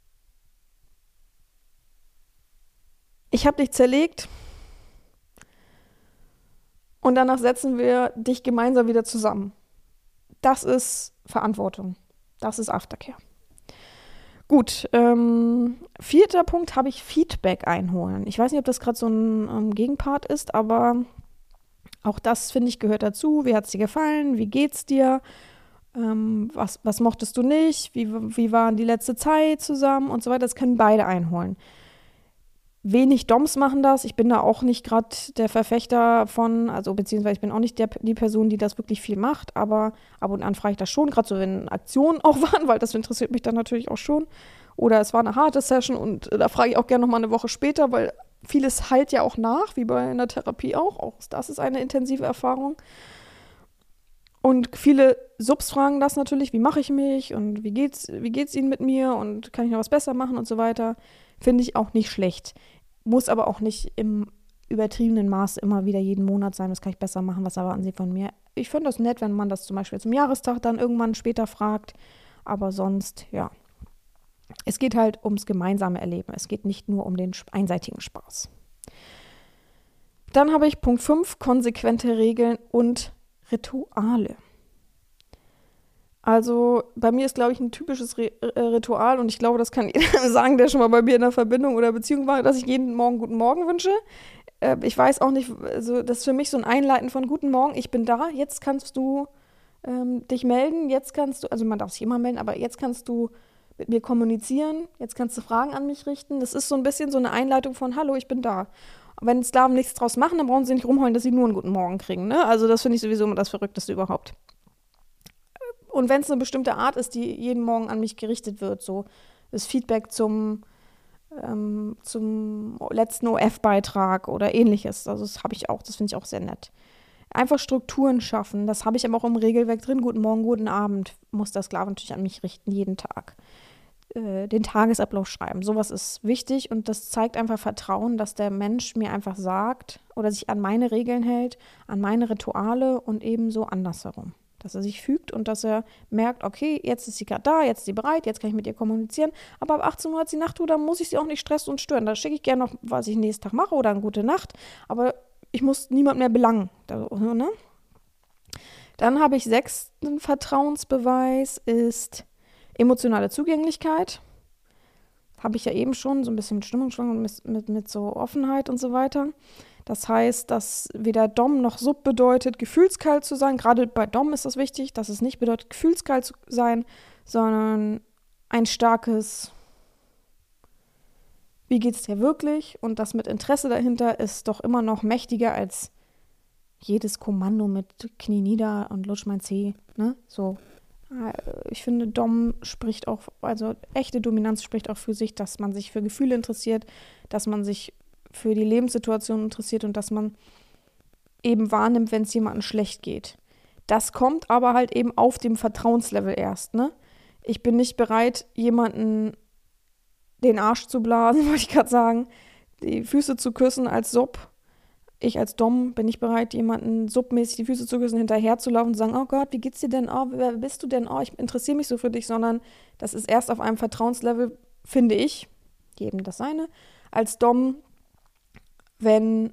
[SPEAKER 1] ich habe dich zerlegt und danach setzen wir dich gemeinsam wieder zusammen. Das ist Verantwortung. Das ist Aftercare. Gut, 4. Punkt habe ich Feedback einholen. Ich weiß nicht, ob das gerade so ein Gegenpart ist, aber auch das, finde ich, gehört dazu. Wie hat es dir gefallen? Wie geht's dir? Was mochtest du nicht? Wie waren die letzte Zeit zusammen? Und so weiter. Das können beide einholen. Wenig Doms machen das. Ich bin da auch nicht gerade der Verfechter von, also beziehungsweise ich bin auch nicht die Person, die das wirklich viel macht, aber ab und an frage ich das schon, gerade so, wenn Aktionen auch waren, weil das interessiert mich dann natürlich auch schon. Oder es war eine harte Session und da frage ich auch gerne nochmal eine Woche später, weil vieles heilt ja auch nach, wie bei einer Therapie auch. Auch das ist eine intensive Erfahrung. Und viele Subs fragen das natürlich, wie mache ich mich und wie geht's ihnen mit mir und kann ich noch was besser machen und so weiter. Finde ich auch nicht schlecht. Muss aber auch nicht im übertriebenen Maß immer wieder jeden Monat sein, das kann ich besser machen, was erwarten Sie von mir. Ich finde das nett, wenn man das zum Beispiel zum Jahrestag dann irgendwann später fragt, aber sonst, ja. Es geht halt ums gemeinsame Erleben, es geht nicht nur um den einseitigen Spaß. Dann habe ich Punkt 5, konsequente Regeln und Rituale. Also bei mir ist, glaube ich, ein typisches Ritual und ich glaube, das kann jeder sagen, der schon mal bei mir in einer Verbindung oder Beziehung war, dass ich jeden Morgen guten Morgen wünsche. Ich weiß auch nicht, also das ist für mich so ein Einleiten von guten Morgen, ich bin da, jetzt kannst du dich melden, jetzt kannst du, also man darf sich immer melden, aber jetzt kannst du mit mir kommunizieren, jetzt kannst du Fragen an mich richten. Das ist so ein bisschen so eine Einleitung von, hallo, ich bin da. Und wenn Sklaven nichts draus machen, dann brauchen sie nicht rumheulen, dass sie nur einen guten Morgen kriegen. Ne? Also das finde ich sowieso immer das Verrückteste überhaupt. Und wenn es eine bestimmte Art ist, die jeden Morgen an mich gerichtet wird, so das Feedback zum letzten OF-Beitrag oder ähnliches, also das habe ich auch, das finde ich auch sehr nett. Einfach Strukturen schaffen, das habe ich aber auch im Regelwerk drin. Guten Morgen, guten Abend muss der Sklave natürlich an mich richten, jeden Tag. Den Tagesablauf schreiben, sowas ist wichtig und das zeigt einfach Vertrauen, dass der Mensch mir einfach sagt oder sich an meine Regeln hält, an meine Rituale und ebenso andersherum. Dass er sich fügt und dass er merkt, okay, jetzt ist sie gerade da, jetzt ist sie bereit, jetzt kann ich mit ihr kommunizieren, aber ab 18 Uhr hat sie Nachtruhe, da muss ich sie auch nicht stressen und stören. Da schicke ich gerne noch, was ich nächsten Tag mache oder eine gute Nacht, aber ich muss niemand mehr belangen. Ne? Dann habe ich 6. Vertrauensbeweis ist emotionale Zugänglichkeit. Habe ich ja eben schon, so ein bisschen mit Stimmungsschwung und mit so Offenheit und so weiter. Das heißt, dass weder Dom noch Sub bedeutet, gefühlskalt zu sein. Gerade bei Dom ist das wichtig, dass es nicht bedeutet, gefühlskalt zu sein, sondern ein starkes, wie geht's dir wirklich? Und das mit Interesse dahinter ist doch immer noch mächtiger als jedes Kommando mit Knie nieder und lutsch mein Zeh. Ne? So. Ich finde, Dom spricht auch, also echte Dominanz spricht auch für sich, dass man sich für Gefühle interessiert, dass man sich für die Lebenssituation interessiert und dass man eben wahrnimmt, wenn es jemandem schlecht geht. Das kommt aber halt eben auf dem Vertrauenslevel erst, ne? Ich bin nicht bereit, jemanden den Arsch zu blasen, wollte ich gerade sagen, die Füße zu küssen als Sub. Ich als Dom bin nicht bereit, jemanden submäßig die Füße zu küssen, hinterherzulaufen und zu sagen, oh Gott, wie geht's dir denn? Oh, wer bist du denn? Oh, ich interessiere mich so für dich, sondern das ist erst auf einem Vertrauenslevel, finde ich, jedem das seine, als Dom, wenn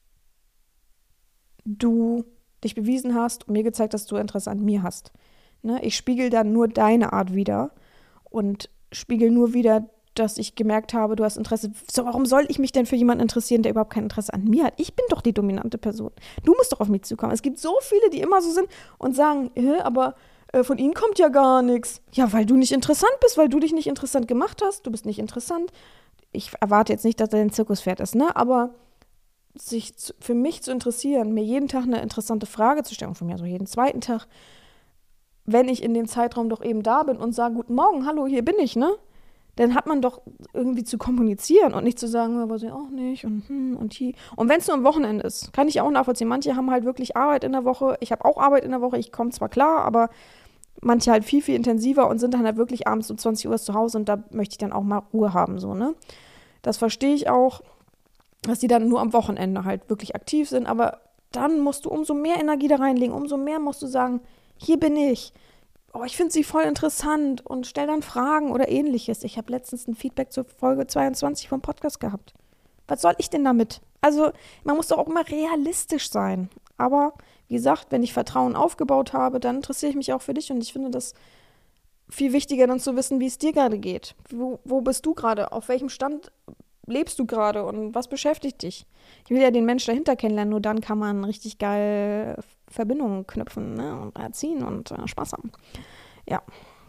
[SPEAKER 1] du dich bewiesen hast und mir gezeigt hast, dass du Interesse an mir hast. Ne? Ich spiegel dann nur deine Art wider und spiegel nur wider, dass ich gemerkt habe, du hast Interesse. So, warum soll ich mich denn für jemanden interessieren, der überhaupt kein Interesse an mir hat? Ich bin doch die dominante Person. Du musst doch auf mich zukommen. Es gibt so viele, die immer so sind und sagen, aber von ihnen kommt ja gar nichts. Ja, weil du nicht interessant bist, weil du dich nicht interessant gemacht hast. Du bist nicht interessant. Ich erwarte jetzt nicht, dass er ein Zirkuspferd ist, ne? Aber sich für mich zu interessieren, mir jeden Tag eine interessante Frage zu stellen, von mir so jeden zweiten Tag, wenn ich in dem Zeitraum doch eben da bin und sage, guten Morgen, hallo, hier bin ich, ne? dann hat man doch irgendwie zu kommunizieren und nicht zu sagen, ja, weiß ich auch nicht und hier. Und wenn es nur am Wochenende ist, kann ich auch nachvollziehen. Manche haben halt wirklich Arbeit in der Woche. Ich habe auch Arbeit in der Woche. Ich komme zwar klar, aber manche halt viel, viel intensiver und sind dann halt wirklich abends um 20 Uhr zu Hause und da möchte ich dann auch mal Ruhe haben, so, ne? Das verstehe ich auch, dass die dann nur am Wochenende halt wirklich aktiv sind, aber dann musst du umso mehr Energie da reinlegen, umso mehr musst du sagen, hier bin ich. Oh, ich finde sie voll interessant und stell dann Fragen oder ähnliches. Ich habe letztens ein Feedback zur Folge 22 vom Podcast gehabt. Was soll ich denn damit? Also, man muss doch auch immer realistisch sein. Aber, wie gesagt, wenn ich Vertrauen aufgebaut habe, dann interessiere ich mich auch für dich und ich finde das viel wichtiger, dann zu wissen, wie es dir gerade geht. Wo bist du gerade? Auf welchem Stand lebst du gerade und was beschäftigt dich? Ich will ja den Menschen dahinter kennenlernen, nur dann kann man richtig geil Verbindungen knüpfen, ne? Und erziehen und Spaß haben. Ja.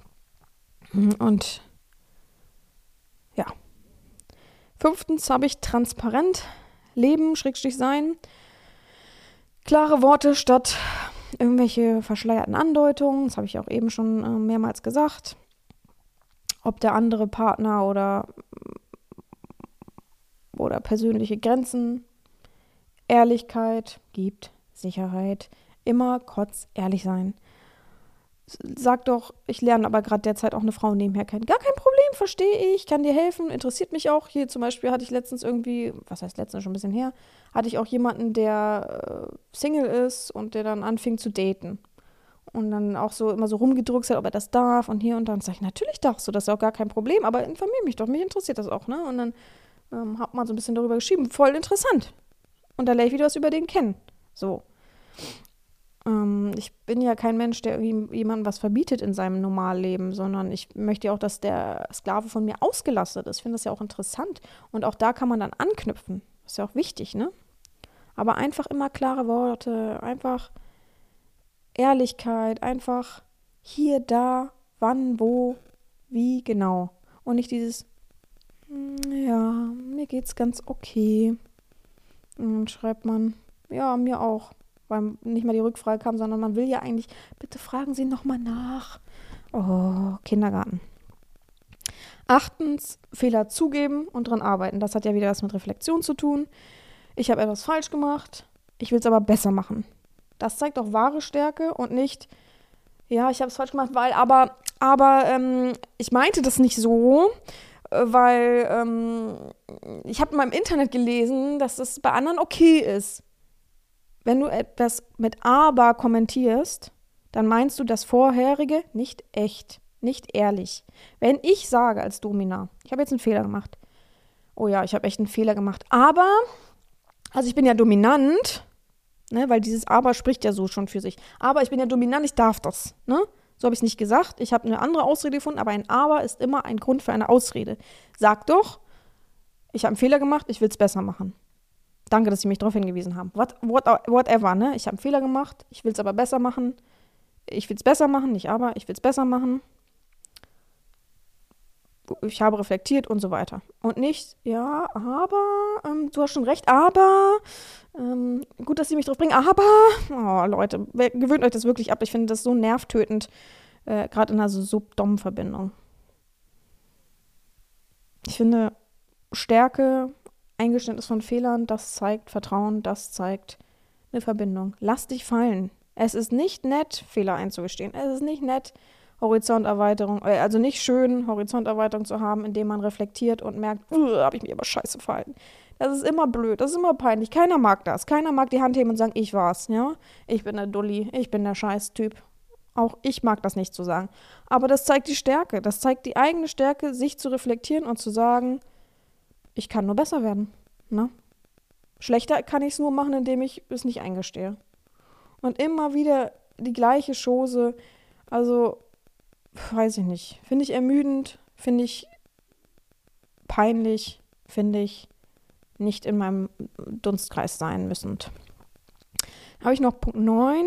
[SPEAKER 1] Und ja. 5. habe ich transparent leben, Schrägstrich sein. Klare Worte statt irgendwelche verschleierten Andeutungen. Das habe ich auch eben schon mehrmals gesagt. Ob der andere Partner oder persönliche Grenzen, Ehrlichkeit gibt Sicherheit. Immer ehrlich sein. Sag doch, ich lerne aber gerade derzeit auch eine Frau nebenher kennen. Gar kein Problem, verstehe ich, kann dir helfen, interessiert mich auch. Hier zum Beispiel hatte ich letztens irgendwie, was heißt letztens, schon ein bisschen her, hatte ich auch jemanden, der Single ist und der dann anfing zu daten. Und dann auch so immer so rumgedruckst hat, ob er das darf und hier und dann. Sag ich, natürlich darfst du, das ist auch gar kein Problem, aber informier mich doch, mich interessiert das auch, ne? Und dann hat man so ein bisschen darüber geschrieben, voll interessant. Und da lerne ich wieder was über den kennen. So. Ich bin ja kein Mensch, der irgendwie jemandem was verbietet in seinem Normalleben, sondern ich möchte ja auch, dass der Sklave von mir ausgelastet ist. Ich finde das ja auch interessant. Und auch da kann man dann anknüpfen. Ist ja auch wichtig, ne? Aber einfach immer klare Worte, einfach Ehrlichkeit, einfach hier, da, wann, wo, wie, genau. Und nicht dieses, ja, mir geht's ganz okay. Und dann schreibt man, ja, mir auch. Weil nicht mal die Rückfrage kam, sondern man will ja eigentlich, bitte fragen Sie nochmal nach. Oh, Kindergarten. 8. Fehler zugeben und dran arbeiten. Das hat ja wieder was mit Reflexion zu tun. Ich habe etwas falsch gemacht, ich will es aber besser machen. Das zeigt doch wahre Stärke und nicht, ja, ich habe es falsch gemacht, weil, aber ich meinte das nicht so, weil ich habe mal im Internet gelesen, dass das bei anderen okay ist. Wenn du etwas mit aber kommentierst, dann meinst du das Vorherige nicht echt, nicht ehrlich. Wenn ich sage als Domina, ich habe jetzt einen Fehler gemacht. Oh ja, ich habe echt einen Fehler gemacht. Aber, also ich bin ja dominant, ne, weil dieses aber spricht ja so schon für sich. Aber ich bin ja dominant, ich darf das, ne? So habe ich es nicht gesagt. Ich habe eine andere Ausrede gefunden, aber ein aber ist immer ein Grund für eine Ausrede. Sag doch, ich habe einen Fehler gemacht, ich will es besser machen. Danke, dass Sie mich darauf hingewiesen haben. Whatever, ne? Ich habe einen Fehler gemacht, ich will es aber besser machen. Ich will es besser machen, nicht aber, ich will es besser machen. Ich habe reflektiert und so weiter. Und nicht, ja, aber, du hast schon recht, aber, gut, dass Sie mich drauf bringen, aber, oh Leute, gewöhnt euch das wirklich ab. Ich finde das so nervtötend, gerade in einer so Sub-Dom-Verbindung. Ich finde, Stärke, Eingeständnis von Fehlern, das zeigt Vertrauen, das zeigt eine Verbindung. Lass dich fallen. Es ist nicht nett, Fehler einzugestehen. Es ist nicht nett, Horizonterweiterung, also nicht schön, Horizonterweiterung zu haben, indem man reflektiert und merkt, habe ich mich aber scheiße verhalten. Das ist immer blöd, das ist immer peinlich. Keiner mag das. Keiner mag die Hand heben und sagen, ich war's, ja. Ich bin der Dulli, ich bin der Scheißtyp. Auch ich mag das nicht zu sagen. Aber das zeigt die Stärke. Das zeigt die eigene Stärke, sich zu reflektieren und zu sagen, ich kann nur besser werden. Ne? Schlechter kann ich es nur machen, indem ich es nicht eingestehe. Und immer wieder die gleiche Chose. Also, weiß ich nicht. Finde ich ermüdend, finde ich peinlich, finde ich nicht in meinem Dunstkreis sein müssend. Habe ich noch Punkt 9.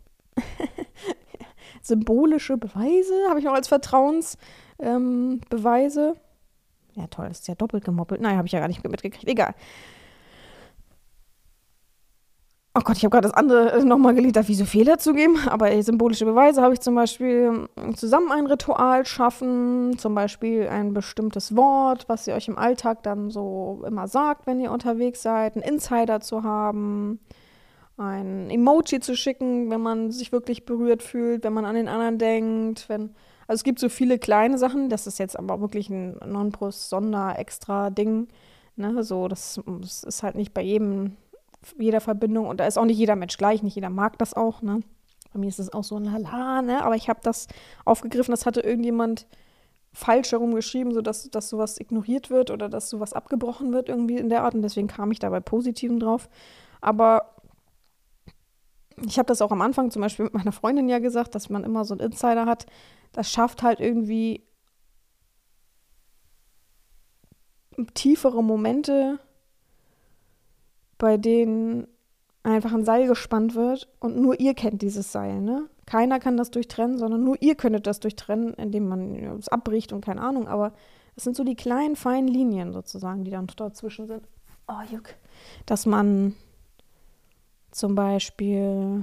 [SPEAKER 1] Symbolische Beweise habe ich noch als Vertrauensbeweise. Ja, toll, das ist ja doppelt gemoppelt. Nein, habe ich ja gar nicht mitgekriegt. Egal. Oh Gott, ich habe gerade das andere nochmal gelesen, darf ich so Fehler zugeben, aber symbolische Beweise habe ich zum Beispiel zusammen ein Ritual schaffen, zum Beispiel ein bestimmtes Wort, was ihr euch im Alltag dann so immer sagt, wenn ihr unterwegs seid, einen Insider zu haben, ein Emoji zu schicken, wenn man sich wirklich berührt fühlt, wenn man an den anderen denkt, also es gibt so viele kleine Sachen, das ist jetzt aber wirklich ein Non-Plus-Sonder-Extra-Ding, ne, so, das ist halt nicht bei jeder Verbindung und da ist auch nicht jeder Mensch gleich, nicht jeder mag das auch, ne. Bei mir ist es auch so ein Lala, ne, aber ich habe das aufgegriffen, das hatte irgendjemand falsch herum geschrieben, sodass sowas ignoriert wird oder dass sowas abgebrochen wird irgendwie in der Art und deswegen kam ich da bei Positivem drauf. Aber ich habe das auch am Anfang zum Beispiel mit meiner Freundin ja gesagt, dass man immer so einen Insider hat. Das schafft halt irgendwie tiefere Momente, bei denen einfach ein Seil gespannt wird und nur ihr kennt dieses Seil, ne? Keiner kann das durchtrennen, sondern nur ihr könntet das durchtrennen, indem man es abbricht und keine Ahnung, aber es sind so die kleinen, feinen Linien sozusagen, die dann dazwischen sind. Oh, Juck. Dass man zum Beispiel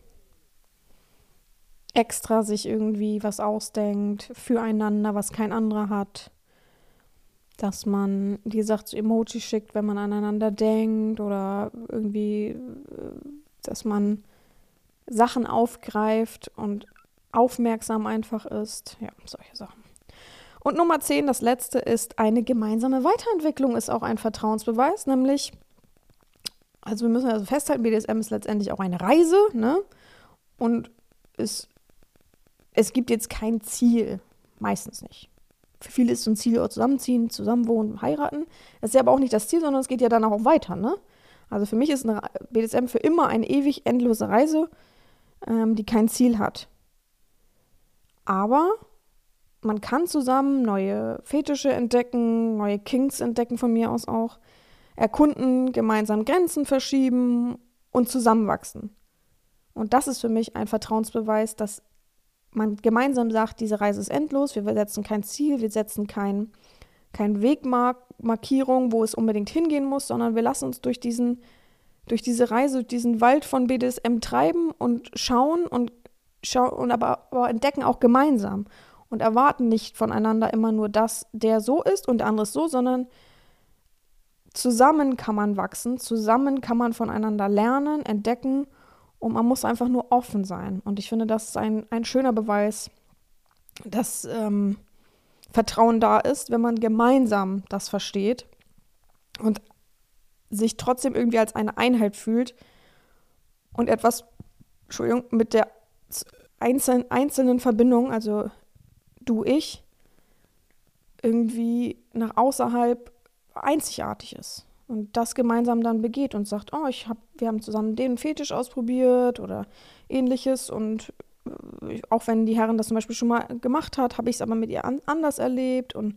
[SPEAKER 1] extra sich irgendwie was ausdenkt, füreinander, was kein anderer hat. Dass man, wie gesagt, so Emoji schickt, wenn man aneinander denkt oder irgendwie, dass man Sachen aufgreift und aufmerksam einfach ist. Ja, solche Sachen. Und Nummer 10, das letzte, ist eine gemeinsame Weiterentwicklung, ist auch ein Vertrauensbeweis, nämlich, also wir müssen also festhalten, BDSM ist letztendlich auch eine Reise, ne? Und es gibt jetzt kein Ziel, meistens nicht. Für viele ist so ein Ziel zusammenziehen, zusammenwohnen, heiraten. Das ist ja aber auch nicht das Ziel, sondern es geht ja danach auch weiter, ne? Also für mich ist eine BDSM für immer eine ewig endlose Reise, die kein Ziel hat. Aber man kann zusammen neue Fetische entdecken, neue Kinks entdecken von mir aus auch, erkunden, gemeinsam Grenzen verschieben und zusammenwachsen. Und das ist für mich ein Vertrauensbeweis, dass man gemeinsam sagt, diese Reise ist endlos, wir setzen kein Ziel, wir setzen kein Wegmarkierung, wo es unbedingt hingehen muss, sondern wir lassen uns durch diese Reise, durch diesen Wald von BDSM treiben und schauen und aber entdecken auch gemeinsam und erwarten nicht voneinander immer nur, dass der so ist und der andere ist so, sondern zusammen kann man wachsen, zusammen kann man voneinander lernen, entdecken und man muss einfach nur offen sein. Und ich finde, das ist ein schöner Beweis, dass Vertrauen da ist, wenn man gemeinsam das versteht und sich trotzdem irgendwie als eine Einheit fühlt und etwas, mit der einzelnen Verbindung, also du, ich, irgendwie nach außerhalb einzigartig ist. Und das gemeinsam dann begeht und sagt, oh, wir haben zusammen den Fetisch ausprobiert oder ähnliches. Und auch wenn die Herren das zum Beispiel schon mal gemacht hat, habe ich es aber mit ihr anders erlebt. Und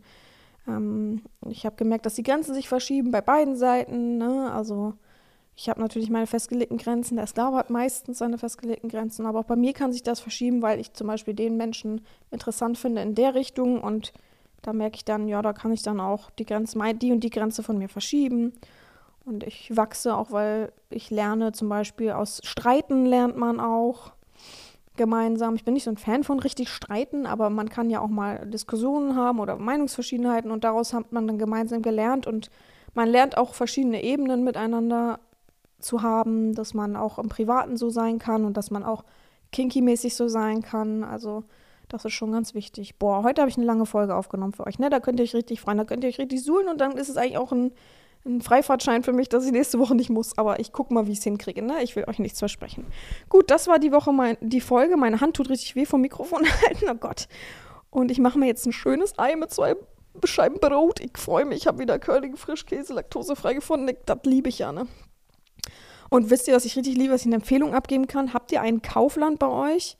[SPEAKER 1] ich habe gemerkt, dass die Grenzen sich verschieben bei beiden Seiten. Ne? Also ich habe natürlich meine festgelegten Grenzen. Der Sklave hat meistens seine festgelegten Grenzen. Aber auch bei mir kann sich das verschieben, weil ich zum Beispiel den Menschen interessant finde in der Richtung. Und da merke ich dann, ja, da kann ich dann auch die und die Grenze von mir verschieben. Und ich wachse auch, weil ich lerne, zum Beispiel aus Streiten lernt man auch gemeinsam. Ich bin nicht so ein Fan von richtig Streiten, aber man kann ja auch mal Diskussionen haben oder Meinungsverschiedenheiten und daraus hat man dann gemeinsam gelernt und man lernt auch verschiedene Ebenen miteinander zu haben, dass man auch im Privaten so sein kann und dass man auch kinky-mäßig so sein kann. Also das ist schon ganz wichtig. Boah, heute habe ich eine lange Folge aufgenommen für euch, ne? Da könnt ihr euch richtig freuen, da könnt ihr euch richtig suhlen und dann ist es eigentlich auch ein Freifahrtschein für mich, dass ich nächste Woche nicht muss. Aber ich gucke mal, wie ich es hinkriege, ne? Ich will euch nichts versprechen. Gut, das war die Woche die Folge. Meine Hand tut richtig weh vom Mikrofon halten, oh Gott. Und ich mache mir jetzt ein schönes Ei mit 2 Scheiben Brot. Ich freue mich, ich habe wieder curligen Frischkäse, laktosefrei gefunden. Das liebe ich ja, ne? Und wisst ihr, was ich richtig liebe, was ich eine Empfehlung abgeben kann? Habt ihr ein Kaufland bei euch?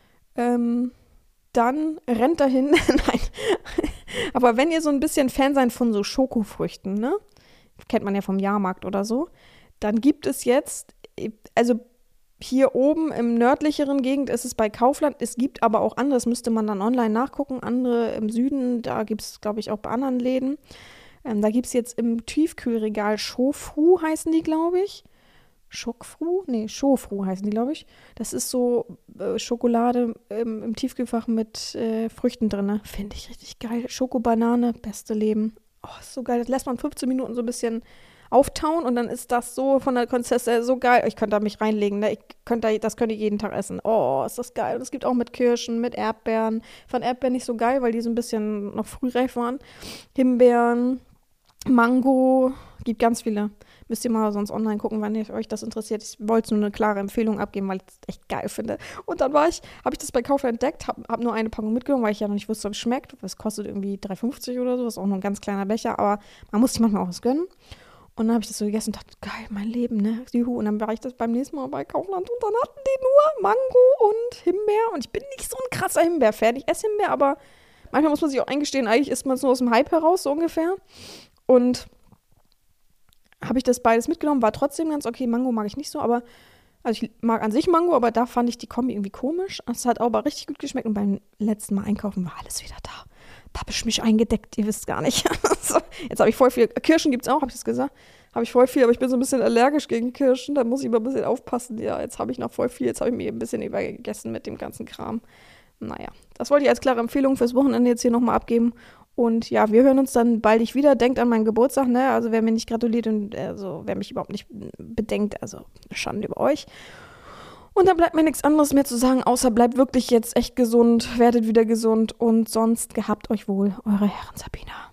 [SPEAKER 1] Dann rennt dahin. Nein. Aber wenn ihr so ein bisschen Fan seid von so Schokofrüchten, ne? Kennt man ja vom Jahrmarkt oder so, dann gibt es jetzt, also hier oben im nördlicheren Gegend ist es bei Kaufland, es gibt aber auch andere, das müsste man dann online nachgucken, andere im Süden, da gibt es, glaube ich, auch bei anderen Läden. Da gibt es jetzt im Tiefkühlregal Shofu, heißen die, glaube ich. Schokfru? Nee, Schofru heißen die, glaube ich. Das ist so Schokolade im Tiefkühlfach mit Früchten drin. Finde ich richtig geil. Schokobanane, beste Leben. Oh, ist so geil. Das lässt man 15 Minuten so ein bisschen auftauen und dann ist das so von der Konsistenz so geil. Ich könnte da mich reinlegen, ne? Das könnte ich jeden Tag essen. Oh, ist das geil. Und es gibt auch mit Kirschen, mit Erdbeeren. Ich fand Erdbeeren nicht so geil, weil die so ein bisschen noch frühreif waren. Himbeeren, Mango, gibt ganz viele. Müsst ihr mal sonst online gucken, wenn euch das interessiert. Ich wollte nur eine klare Empfehlung abgeben, weil ich es echt geil finde. Und dann habe ich das bei Kaufland entdeckt, hab nur eine Packung mitgenommen, weil ich ja noch nicht wusste, ob es schmeckt. Das kostet irgendwie 3,50 oder so, das ist auch nur ein ganz kleiner Becher, aber man muss sich manchmal auch was gönnen. Und dann habe ich das so gegessen und dachte, geil, mein Leben, ne? Juhu. Und dann war ich das beim nächsten Mal bei Kaufland und dann hatten die nur Mango und Himbeer. Und ich bin nicht so ein krasser Himbeer-Fan. Ich esse Himbeer, aber manchmal muss man sich auch eingestehen, eigentlich isst man es nur aus dem Hype heraus, so ungefähr. Und habe ich das beides mitgenommen, war trotzdem ganz okay. Mango mag ich nicht so, aber also ich mag an sich Mango, aber da fand ich die Kombi irgendwie komisch. Es hat aber richtig gut geschmeckt und beim letzten Mal einkaufen war alles wieder da. Da habe ich mich eingedeckt, ihr wisst gar nicht. Jetzt habe ich voll viel, Kirschen gibt es auch, habe ich das gesagt? Habe ich voll viel, aber ich bin so ein bisschen allergisch gegen Kirschen, da muss ich immer ein bisschen aufpassen. Ja, jetzt habe ich noch voll viel, jetzt habe ich mir ein bisschen übergegessen mit dem ganzen Kram. Naja, das wollte ich als klare Empfehlung fürs Wochenende jetzt hier nochmal abgeben. Und ja, wir hören uns dann baldig wieder. Denkt an meinen Geburtstag, ne? Also wer mir nicht gratuliert und also wer mich überhaupt nicht bedenkt, also Schande über euch. Und dann bleibt mir nichts anderes mehr zu sagen, außer bleibt wirklich jetzt echt gesund, werdet wieder gesund und sonst gehabt euch wohl, eure Herren Sabina.